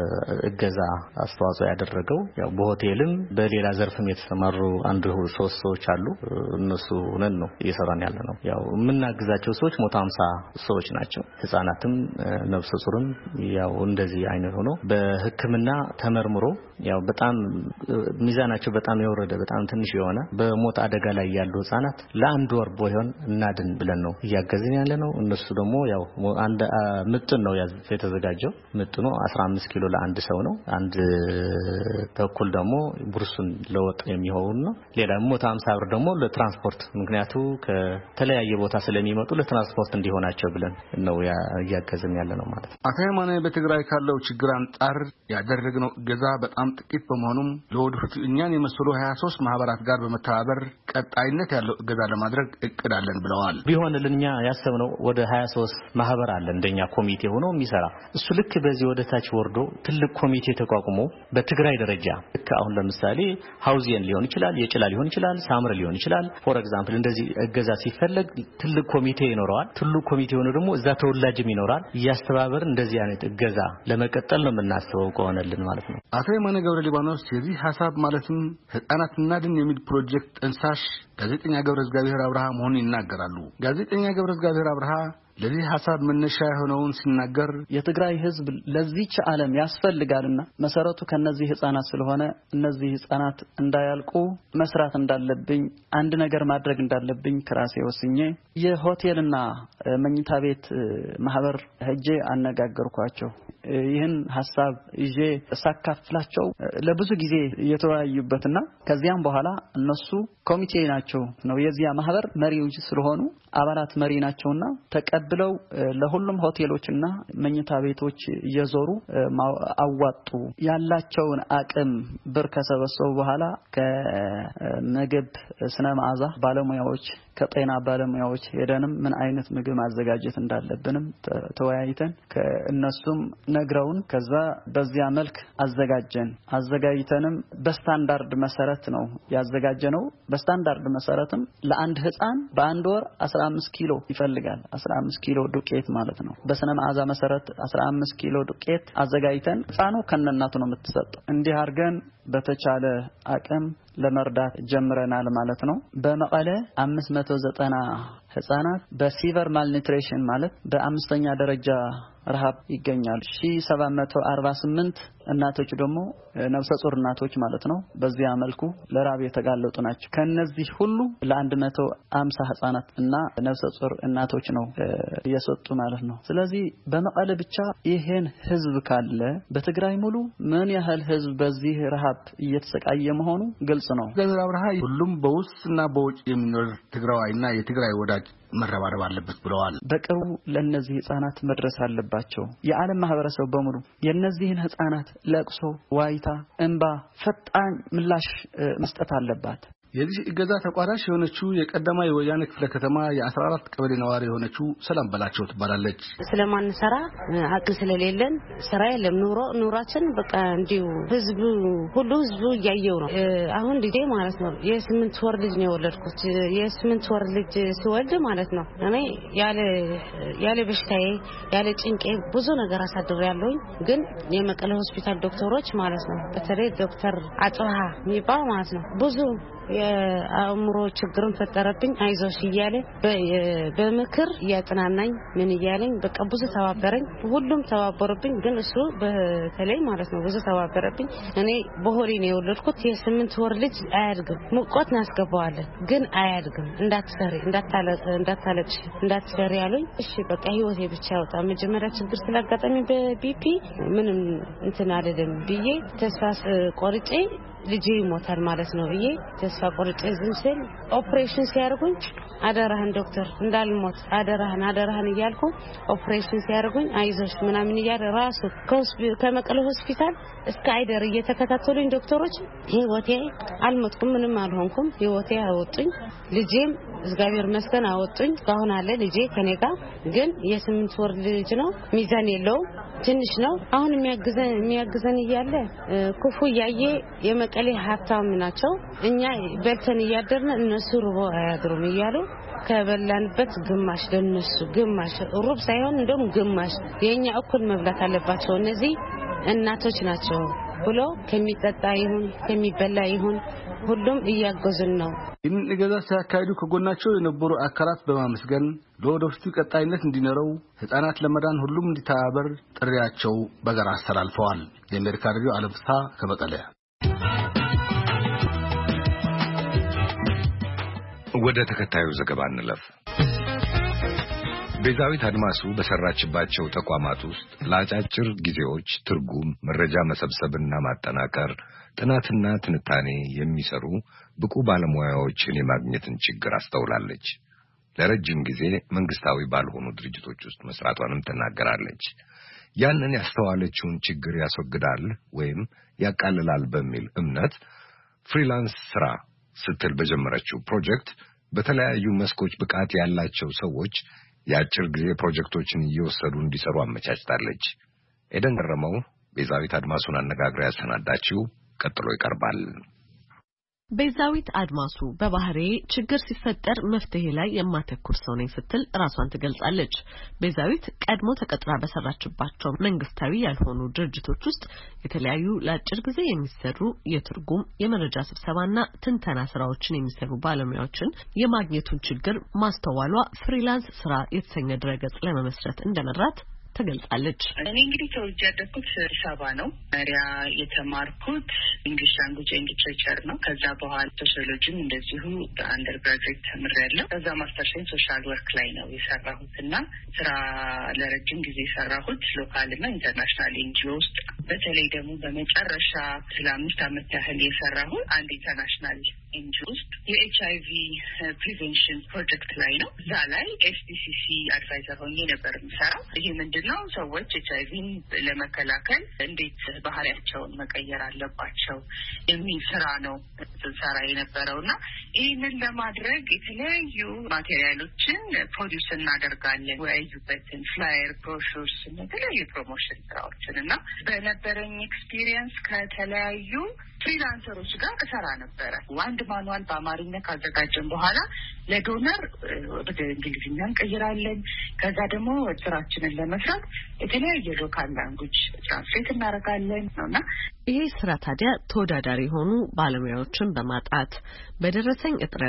እገዛ አስተዋጽኦ ያደረገው። ያው በሆቴልም በሌላ ዘርፍም የተሰማሩ አንድ ሶስት ሰዎች አሉ። እነሱ ሆነን ነው እየሰራን ያለ ነው። ያው የምናግዛቸው ሰዎች መቶ ሃምሳ ሰዎች ናቸው። ህፃናትም ነፍሰ ጡርም ያው እንደዚህ አይነት ሆኖ በህክምና ተመርምሮ ያው በጣም ሚዛናቸው በጣም የወረደ በጣም ትንሽ የሆነ በሞት አደጋ ላይ ያሉ ህፃናት ለአንድ ወር ቦይሆን እናድን ብለን ነው እያገዝን ያለ ነው። እነሱ ደግሞ ያው አንድ ምጥን ነው የተዘጋጀው። ምጥኑ አስራ አምስት ኪሎ ለአንድ ሰው ነው። አንድ ተኩል ደግሞ ብሩሱን ለወጥ የሚሆን ነው። ሌላ መቶ ሃምሳ ብር ደግሞ ለትራንስፖርት ምክንያቱ ከተለያየ ቦታ ስለሚመጡ ለትራንስፖርት እንዲሆናቸው ብለን ነው ያያገዝን ያለ ነው ማለት ነው። አቶ የማነ በትግራይ ካለው ችግር አንጻር ያደረግነው እገዛ በጣም ጥቂት በመሆኑም ለወደፊቱ እኛን የመሰሉ ሀያ ሶስት ማህበራት ጋር በመተባበር ቀጣይነት ያለው እገዛ ለማድረግ እቅድ አለን ብለዋል። ቢሆንልን እኛ ያሰብነው ወደ ሀያ ሶስት ማህበር አለ እንደኛ ኮሚቴ ሆኖ የሚሰራ እሱ ልክ በዚህ ወደ ታች ወርዶ ትልቅ ኮሚቴ ተቋቁሞ በትግራይ ደረጃ ልክ አሁን ለምሳሌ ሃውዚየን ሊሆን ይችላል፣ የጭላ ሊሆን ይችላል፣ ሳምረ ሊሆን ይችላል። ፎር ኤግዛምፕል እንደዚህ እገዛ ሲፈለግ ትልቅ ኮሚቴ ይኖራል። ትልቅ ኮሚቴ ሆኖ ደግሞ እዛ ተወላጅም ይኖራል። ያስተባበር እንደዚህ አይነት እገዛ ለመቀጠል ነው የምናስበው ከሆነልን ማለት ነው። አቶ የማነ ገብረ ሊባኖስ የዚህ ሐሳብ ማለትም ህፃናትና ድን የሚል ፕሮጀክት እንሳሽ ጋዜጠኛ ገብረ እግዚአብሔር አብርሃ መሆኑን ይናገራሉ። ጋዜጠኛ ገብረ እግዚአብሔር አብርሃ ለዚህ ሐሳብ መነሻ የሆነውን ሲናገር የትግራይ ህዝብ ለዚህች ዓለም ያስፈልጋልና መሰረቱ ከነዚህ ህፃናት ስለሆነ እነዚህ ህፃናት እንዳያልቁ መስራት እንዳለብኝ አንድ ነገር ማድረግ እንዳለብኝ ከራሴ ወስኜ የሆቴልና መኝታ ቤት ማህበር ሄጄ አነጋገርኳቸው። ይህን ሐሳብ ይዤ ሳካፍላቸው ለብዙ ጊዜ የተወያዩበትና ከዚያም በኋላ እነሱ ኮሚቴ ናቸው ነው የዚያ ማህበር መሪዎች ስለሆኑ አባላት መሪ ናቸውና ተቀብለው ለሁሉም ሆቴሎችና መኝታ ቤቶች እየዞሩ አዋጡ። ያላቸውን አቅም ብር ከሰበሰቡ በኋላ ከመግብ ስነ መዓዛ ባለሙያዎች ከጤና ባለሙያዎች ሄደንም ምን አይነት ምግብ ማዘጋጀት እንዳለብንም ተወያይተን ከእነሱም ነግረውን ከዛ በዚያ መልክ አዘጋጀን። አዘጋጅተንም በስታንዳርድ መሰረት ነው ያዘጋጀነው። በስታንዳርድ መሰረትም ለአንድ ህፃን በአንድ ወር አስራ አምስት ኪሎ ይፈልጋል። አስራ አምስት ኪሎ ዱቄት ማለት ነው። በስነ መዓዛ መሰረት አስራ አምስት ኪሎ ዱቄት አዘጋጅተን ህፃኑ ከነናቱ ነው የምትሰጠው። እንዲህ አድርገን በተቻለ አቅም ለመርዳት ጀምረናል ማለት ነው። በመቀለ አምስት መቶ ዘጠና ህጻናት በሲቨር ማልኒትሪሽን ማለት በአምስተኛ ደረጃ ረሃብ ይገኛል። ሺህ ሰባት መቶ አርባ ስምንት እናቶች ደግሞ ነፍሰ ጡር እናቶች ማለት ነው በዚያ መልኩ ለራብ የተጋለጡ ናቸው። ከነዚህ ሁሉ ለ150 ህጻናት እና ነፍሰ ጡር እናቶች ነው እየሰጡ ማለት ነው። ስለዚህ በመቀለ ብቻ ይሄን ህዝብ ካለ በትግራይ ሙሉ ምን ያህል ህዝብ በዚህ ረሃብ እየተሰቃየ መሆኑ ግልጽ ነው። ገዛብራሃ ሁሉም በውስጥና በውጭ የሚኖር ትግራዋይና የትግራይ ወዳጅ መረባረብ አለበት ብለዋል። በቅርቡ ለነዚህ ህጻናት መድረስ አለባቸው። የዓለም ማህበረሰብ በሙሉ የነዚህን ህጻናት ለቅሶ፣ ዋይታ፣ እንባ ፈጣን ምላሽ መስጠት አለባት። የዚህ እገዛ ተቋዳሽ የሆነችው የቀደማ የወያኔ ክፍለ ከተማ የ14 ቀበሌ ነዋሪ የሆነችው ሰላም በላቸው ትባላለች። ስለማንሰራ አቅም ስለሌለን ስራ የለም ኑሮ ኑራችን በቃ እንዲው ህዝቡ ሁሉ ህዝቡ ያየው ነው። አሁን ልጄ ማለት ነው የስምንት ወር ልጅ ነው የወለድኩት። የስምንት ወር ልጅ ሲወልድ ማለት ነው እኔ ያለ ያለ በሽታዬ ያለ ጭንቄ ብዙ ነገር አሳድሬያለሁኝ። ግን የመቀለ ሆስፒታል ዶክተሮች ማለት ነው በተለይ ዶክተር አጽብሃ የሚባል ማለት ነው ብዙ የአእምሮ ችግርን ፈጠረብኝ አይዞሽ እያለ በምክር ያጽናናኝ ምን እያለኝ በቃ ብዙ ተባበረኝ። ሁሉም ተባበረብኝ። ግን እሱ በተለይ ማለት ነው ብዙ ተባበረብኝ። እኔ በሆዴ ነው የወለድኩት። የስምንት ወር ልጅ አያድግም ሙቀት እናስገባዋለን ግን አያድግም እንዳትሰሪ እንዳታለቅ እንዳታለቅሽ እንዳትሰሪ ያሉኝ። እሺ በቃ ህይወቴ ብቻ ያወጣ መጀመሪያ ችግር ስላጋጠመኝ በቢፒ ምንም እንትን አይደለም ብዬ ተስፋ ቆርጬ ልጄ ይሞታል ማለት ነው ብዬ ተስፋ ቆርጬ ዝም ስል ኦፕሬሽን ሲያርጉኝ አደራህን ዶክተር እንዳልሞት አደራህን አደራህን እያልኩ ኦፕሬሽን ሲያርጉኝ አይዞሽ ምናምን እያለ ራሱ ከመቀለ ሆስፒታል እስከ አይደር እየተከታተሉኝ ዶክተሮች ህይወቴ አልሞትኩም ምንም አልሆንኩም ህይወቴ አወጡኝ። ልጄም እግዚአብሔር ይመስገን አወጡኝ። እስካሁን አለ ልጄ ከኔ ጋር። ግን የስምንት ወር ልጅ ነው ሚዛን የለውም ትንሽ ነው። አሁን የሚያግዘን የሚያግዘን እያለ ክፉ ያየ የመቀሌ ሀብታም ናቸው። እኛ በልተን እያደርን እነሱ ሩቦ አያድሩም እያሉ ከበላንበት ግማሽ ለነሱ ግማሽ ሩብ ሳይሆን እንደውም ግማሽ የኛ እኩል መብላት አለባቸው እነዚህ እናቶች ናቸው ብሎ ከሚጠጣ ይሁን ከሚበላ ይሁን ሁሉም እያገዙን ነው። ይህን እገዛ ሲያካሂዱ ከጎናቸው የነበሩ አካላት በማመስገን ለወደፊቱ ቀጣይነት እንዲኖረው ህፃናት ለመዳን ሁሉም እንዲተባበር ጥሪያቸው በጋራ አስተላልፈዋል። የአሜሪካ ሬዲዮ አለምሳ ከመቀለ። ወደ ተከታዩ ዘገባ እንለፍ። ቤዛዊት አድማሱ በሰራችባቸው ተቋማት ውስጥ ለአጫጭር ጊዜዎች ትርጉም መረጃ መሰብሰብና ማጠናከር ጥናትና ትንታኔ የሚሰሩ ብቁ ባለሙያዎችን የማግኘትን ችግር አስተውላለች። ለረጅም ጊዜ መንግስታዊ ባልሆኑ ድርጅቶች ውስጥ መስራቷንም ተናገራለች። ያንን ያስተዋለችውን ችግር ያስወግዳል ወይም ያቃልላል በሚል እምነት ፍሪላንስ ስራ ስትል በጀመረችው ፕሮጀክት በተለያዩ መስኮች ብቃት ያላቸው ሰዎች የአጭር ጊዜ ፕሮጀክቶችን እየወሰዱ እንዲሰሩ አመቻችታለች። ኤደን ገረመው ቤዛዊት አድማሱን አነጋግራ ያሰናዳችው ቀጥሎ ይቀርባል። ቤዛዊት አድማሱ በባህሬ ችግር ሲፈጠር መፍትሄ ላይ የማተኩር ሰው ነኝ ስትል ራሷን ትገልጻለች። ቤዛዊት ቀድሞ ተቀጥራ በሰራችባቸው መንግስታዊ ያልሆኑ ድርጅቶች ውስጥ የተለያዩ ለአጭር ጊዜ የሚሰሩ የትርጉም የመረጃ ስብሰባና ትንተና ስራዎችን የሚሰሩ ባለሙያዎችን የማግኘቱን ችግር ማስተዋሏ ፍሪላንስ ስራ የተሰኘ ድረገጽ ለመመስረት እንደመራት ተገልጻለች። እኔ እንግዲህ ተወልጄ ያደግኩት አዲስ አበባ ነው። መሪያ የተማርኩት እንግሊሽ ላንጉዌጅ ኤንድ ሊትሬቸር ነው። ከዛ በኋላ ሶሺዮሎጂም እንደዚሁ በአንደር ግራጁዌት ተምሬያለሁ። ከዛ ማስተርሴን ሶሻል ወርክ ላይ ነው የሰራሁት እና ስራ ለረጅም ጊዜ የሰራሁት ሎካል እና ኢንተርናሽናል ኤንጂኦ ውስጥ፣ በተለይ ደግሞ በመጨረሻ ስለ አምስት ዓመት ያህል የሰራሁት አንድ ኢንተርናሽናል ኤንጂኦ ውስጥ የኤች አይ ቪ ፕሪቬንሽን ፕሮጀክት ላይ ነው። እዛ ላይ ኤስ ዲ ሲ ሲ አድቫይዘር ሆኜ ነበር የምሰራው። ይሄ ምንድን ነው ሰዎች ኤች አይ ቪን ለመከላከል እንዴት ባህሪያቸውን መቀየር አለባቸው የሚል ስራ ነው ስንሰራ የነበረውና ይህንን ለማድረግ የተለያዩ ማቴሪያሎችን ፕሮዲውስ እናደርጋለን። ወያዩበትን ፍላየር፣ ብሮሹርስ፣ የተለያዩ ፕሮሞሽን ስራዎችን እና በነበረኝ ኤክስፒሪየንስ ከተለያዩ ፍሪላንሰሮች ጋር እሰራ ነበረ። አንድ ማኑዋል በአማርኛ ካዘጋጀን በኋላ ለዶነር ወደ እንግሊዝኛ እንቀይራለን። ከዛ ደግሞ ስራችንን ለመስራት የተለያየ ሎካል ላንጉዌጅ ትራንስሌት እናደርጋለን ነውና ይሄ ስራ ታዲያ ተወዳዳሪ የሆኑ ባለሙያዎችን በማጣት በደረሰኝ እጥረት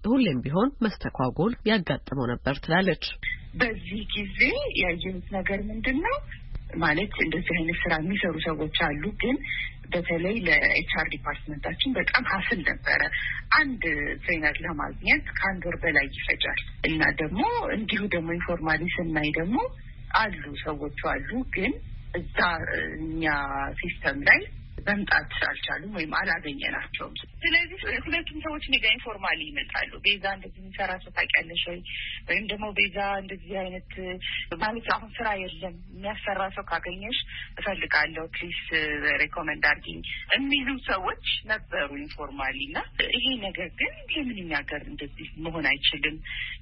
ሁሌም ቢሆን መስተጓጎል ያጋጥመው ነበር ትላለች። በዚህ ጊዜ ያየሁት ነገር ምንድነው ማለት እንደዚህ አይነት ስራ የሚሰሩ ሰዎች አሉ ግን በተለይ ለኤችአር ዲፓርትመንታችን በጣም ሀስል ነበረ። አንድ ትሬነር ለማግኘት ከአንድ ወር በላይ ይፈጃል እና ደግሞ እንዲሁ ደግሞ ኢንፎርማሊ ስናይ ደግሞ አሉ ሰዎች አሉ ግን እዛ እኛ ሲስተም ላይ በመጣት አልቻሉም ወይም አላገኘናቸውም። ስለዚህ ሁለቱም ሰዎች ነገ ኢንፎርማሊ ይመጣሉ። ቤዛ እንደዚህ የሚሰራ ሰው ታውቂያለሽ ወይ ወይም ደግሞ ቤዛ እንደዚህ አይነት ማለት አሁን ስራ የለም የሚያሰራ ሰው ካገኘሽ እፈልጋለሁ ፕሊስ ሬኮመንድ አድርጊኝ የሚሉ ሰዎች ነበሩ ኢንፎርማሊ እና ይሄ ነገር ግን ለምን የሚያገር እንደዚህ መሆን አይችልም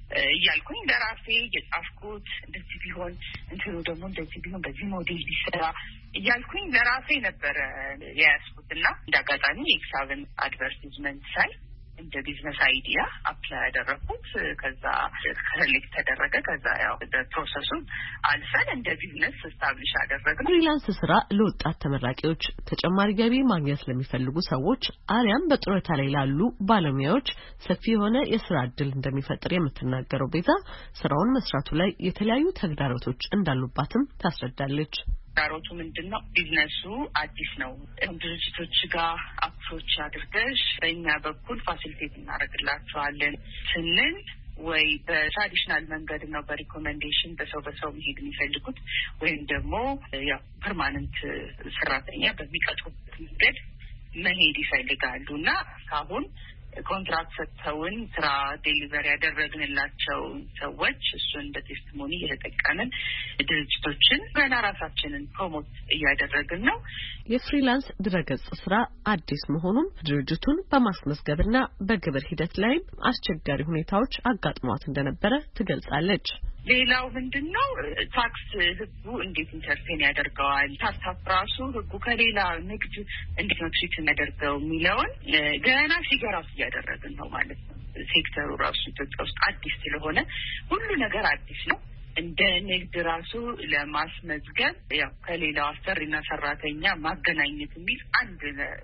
እያልኩኝ ለራሴ የጻፍኩት እንደዚህ ቢሆን እንትኑ ደግሞ እንደዚህ ቢሆን በዚህ ሞዴል ቢሰራ እያልኩኝ ለራሴ ነበረ ያስኩትና እንዳጋጣሚ ኤክሳቨን አድቨርታይዝመንት ሳይ እንደ ቢዝነስ አይዲያ አፕላይ ያደረኩት ከዛ ከሌክ ተደረገ ከዛ ያው ፕሮሰሱን አልፈን እንደ ቢዝነስ ስታብሊሽ አደረግን። ፍሪላንስ ስራ ለወጣት ተመራቂዎች ተጨማሪ ገቢ ማግኘት ለሚፈልጉ ሰዎች አሊያም በጡረታ ላይ ላሉ ባለሙያዎች ሰፊ የሆነ የስራ እድል እንደሚፈጥር የምትናገረው ቤዛ ስራውን መስራቱ ላይ የተለያዩ ተግዳሮቶች እንዳሉባትም ታስረዳለች። ዳሮቱ ምንድነው ቢዝነሱ አዲስ ነው። ድርጅቶች ጋር አፕሮች አድርገሽ በእኛ በኩል ፋሲሊቴት እናደርግላቸዋለን ስንል ወይ በትራዲሽናል መንገድ ነው በሪኮሜንዴሽን በሰው በሰው መሄድ የሚፈልጉት ወይም ደግሞ ያው ፐርማነንት ሰራተኛ በሚቀጥሩበት መንገድ መሄድ ይፈልጋሉ እና አሁን ኮንትራክት ሰጥተውን ስራ ዴሊቨሪ ያደረግንላቸው ሰዎች እሱን በቴስቲሞኒ እየተጠቀምን ድርጅቶችን ገና ራሳችንን ፕሮሞት እያደረግን ነው። የፍሪላንስ ድረገጽ ስራ አዲስ መሆኑን ድርጅቱን በማስመዝገብና በግብር ሂደት ላይ አስቸጋሪ ሁኔታዎች አጋጥሟት እንደነበረ ትገልጻለች። ሌላው ምንድነው ታክስ ህጉ እንዴት ኢንተርፌን ያደርገዋል ታክስ ራሱ ህጉ ከሌላ ንግድ እንዴት ነው ትሪት የሚያደርገው የሚለውን ገና ሲገራስ እያደረግን ነው ማለት ነው። ሴክተሩ ራሱ ኢትዮጵያ ውስጥ አዲስ ስለሆነ ሁሉ ነገር አዲስ ነው። እንደ ንግድ ራሱ ለማስመዝገብ ያው ከሌላው አሰሪና ሰራተኛ ማገናኘት የሚል አንድ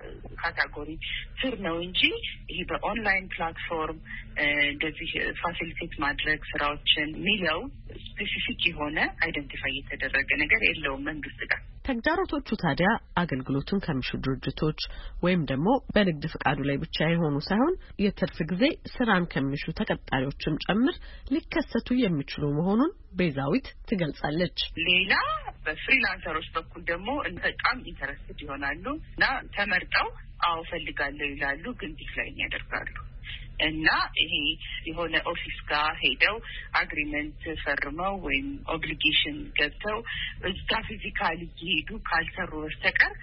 ካታጎሪ ስር ነው እንጂ ይሄ በኦንላይን ፕላትፎርም እንደዚህ ፋሲሊቴት ማድረግ ስራዎችን ሚለው ስፔሲፊክ የሆነ አይደንቲፋይ የተደረገ ነገር የለውም መንግስት ጋር። ተግዳሮቶቹ ታዲያ አገልግሎቱን ከሚሹ ድርጅቶች ወይም ደግሞ በንግድ ፍቃዱ ላይ ብቻ የሆኑ ሳይሆን የትርፍ ጊዜ ስራን ከሚሹ ተቀጣሪዎችም ጭምር ሊከሰቱ የሚችሉ መሆኑን ቤዛዊት ትገልጻለች። ሌላ በፍሪላንሰሮች በኩል ደግሞ በጣም ኢንተረስትድ ይሆናሉ እና ተመርጠው አዎ ፈልጋለሁ ይላሉ ግን ዲክላይን ያደርጋሉ እና ይሄ የሆነ ኦፊስ ጋር ሄደው አግሪመንት ፈርመው ወይም ኦብሊጌሽን ገብተው እዛ ፊዚካሊ ይሄዱ ካልሰሩ በስተቀር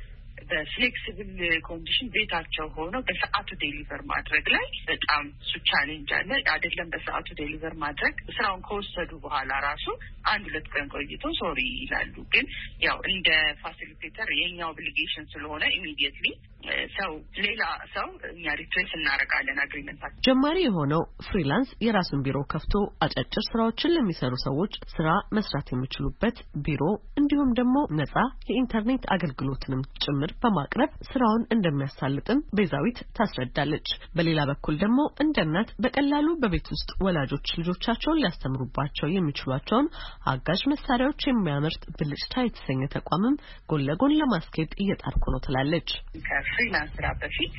በፍሌክሲብል ኮንዲሽን ቤታቸው ሆነው በሰዓቱ ዴሊቨር ማድረግ ላይ በጣም ሱ ቻሌንጅ አለ። አይደለም በሰዓቱ ዴሊቨር ማድረግ ስራውን ከወሰዱ በኋላ ራሱ አንድ ሁለት ቀን ቆይቶ ሶሪ ይላሉ። ግን ያው እንደ ፋሲሊቴተር የኛ ኦብሊጌሽን ስለሆነ ኢሚዲየትሊ ሰው ሌላ ሰው እኛ ሪፕሌስ እናደርጋለን አግሪመንታችን። ጀማሪ የሆነው ፍሪላንስ የራሱን ቢሮ ከፍቶ አጫጭር ስራዎችን ለሚሰሩ ሰዎች ስራ መስራት የሚችሉበት ቢሮ እንዲሁም ደግሞ ነጻ የኢንተርኔት አገልግሎትንም ጭምር በማቅረብ ስራውን እንደሚያሳልጥም ቤዛዊት ታስረዳለች። በሌላ በኩል ደግሞ እንደ እናት በቀላሉ በቤት ውስጥ ወላጆች ልጆቻቸውን ሊያስተምሩባቸው የሚችሏቸውን አጋዥ መሳሪያዎች የሚያመርት ብልጭታ የተሰኘ ተቋምም ጎን ለጎን ለማስኬድ እየጣርኩ ነው ትላለች። ከፍሪላንስ ስራ በፊት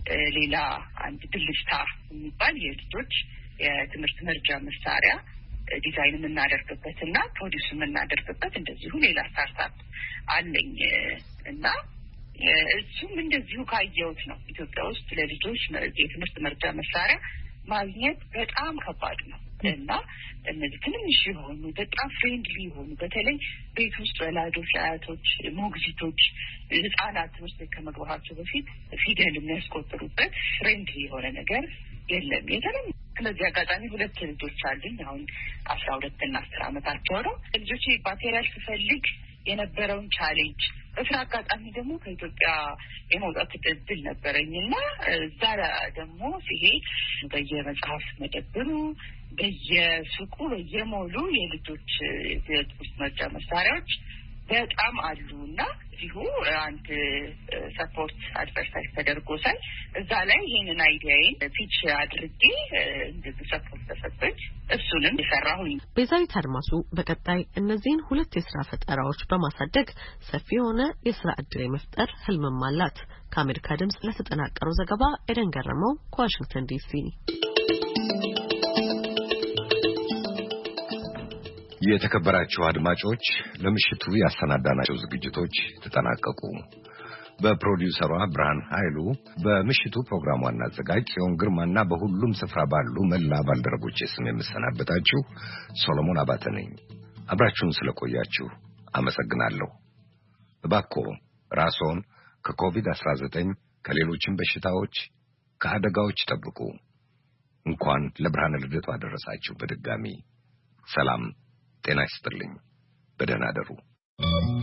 ሌላ አንድ ብልጭታ የሚባል የልጆች የትምህርት መርጃ መሳሪያ ዲዛይን የምናደርግበት እና ፕሮዲውስ የምናደርግበት እንደዚሁ ሌላ ስታርታፕ አለኝ እና እሱም እንደዚሁ ካየሁት ነው ኢትዮጵያ ውስጥ ለልጆች የትምህርት መርጃ መሳሪያ ማግኘት በጣም ከባድ ነው እና እነዚህ ትንሽ የሆኑ በጣም ፍሬንድሊ የሆኑ በተለይ ቤት ውስጥ ወላጆች፣ አያቶች፣ ሞግዚቶች ህጻናት ትምህርት ከመግባታቸው በፊት ፊደል የሚያስቆጥሩበት ፍሬንድሊ የሆነ ነገር የለም የተለም። ስለዚህ አጋጣሚ ሁለት ልጆች አሉኝ አሁን አስራ ሁለት እና አስር አመታቸው ነው። ልጆቼ ማቴሪያል ስፈልግ የነበረውን ቻሌንጅ በስራ አጋጣሚ ደግሞ ከኢትዮጵያ የመውጣት እድል ነበረኝና እዛ ደግሞ ሲሄድ በየመጽሐፍ መደብሩ በየሱቁ በየሞሉ የልጆች የትምህርት መርጃ መሳሪያዎች በጣም አሉና እዚሁ አንድ ሰፖርት አድቨርታይዝ ተደርጎ ሳይ እዛ ላይ ይሄንን አይዲያዬን ፒች አድርጌ እንደዚህ ሰፖርት ተሰጠኝ። እሱንም የሰራሁኝ። ቤዛዊት አድማሱ በቀጣይ እነዚህን ሁለት የሥራ ፈጠራዎች በማሳደግ ሰፊ የሆነ የሥራ ዕድል የመፍጠር ህልምም አላት። ከአሜሪካ ድምጽ ለተጠናቀረው ዘገባ ኤደን ገረመው ከዋሽንግተን ዲሲ። የተከበራችሁ አድማጮች ለምሽቱ ያሰናዳናቸው ዝግጅቶች ተጠናቀቁ። በፕሮዲውሰሯ ብርሃን ኃይሉ፣ በምሽቱ ፕሮግራም ዋና አዘጋጅ ጽዮን ግርማና በሁሉም ስፍራ ባሉ መላ ባልደረቦች ስም የምሰናበታችሁ ሶሎሞን አባተ ነኝ። አብራችሁን ስለቆያችሁ አመሰግናለሁ። እባክዎ ራስዎን ከኮቪድ አስራ ዘጠኝ ከሌሎችም በሽታዎች ከአደጋዎች ጠብቁ። እንኳን ለብርሃነ ልደቱ አደረሳችሁ። በድጋሚ ሰላም ጤና ይስጥልኝ። በደህና አደሩ።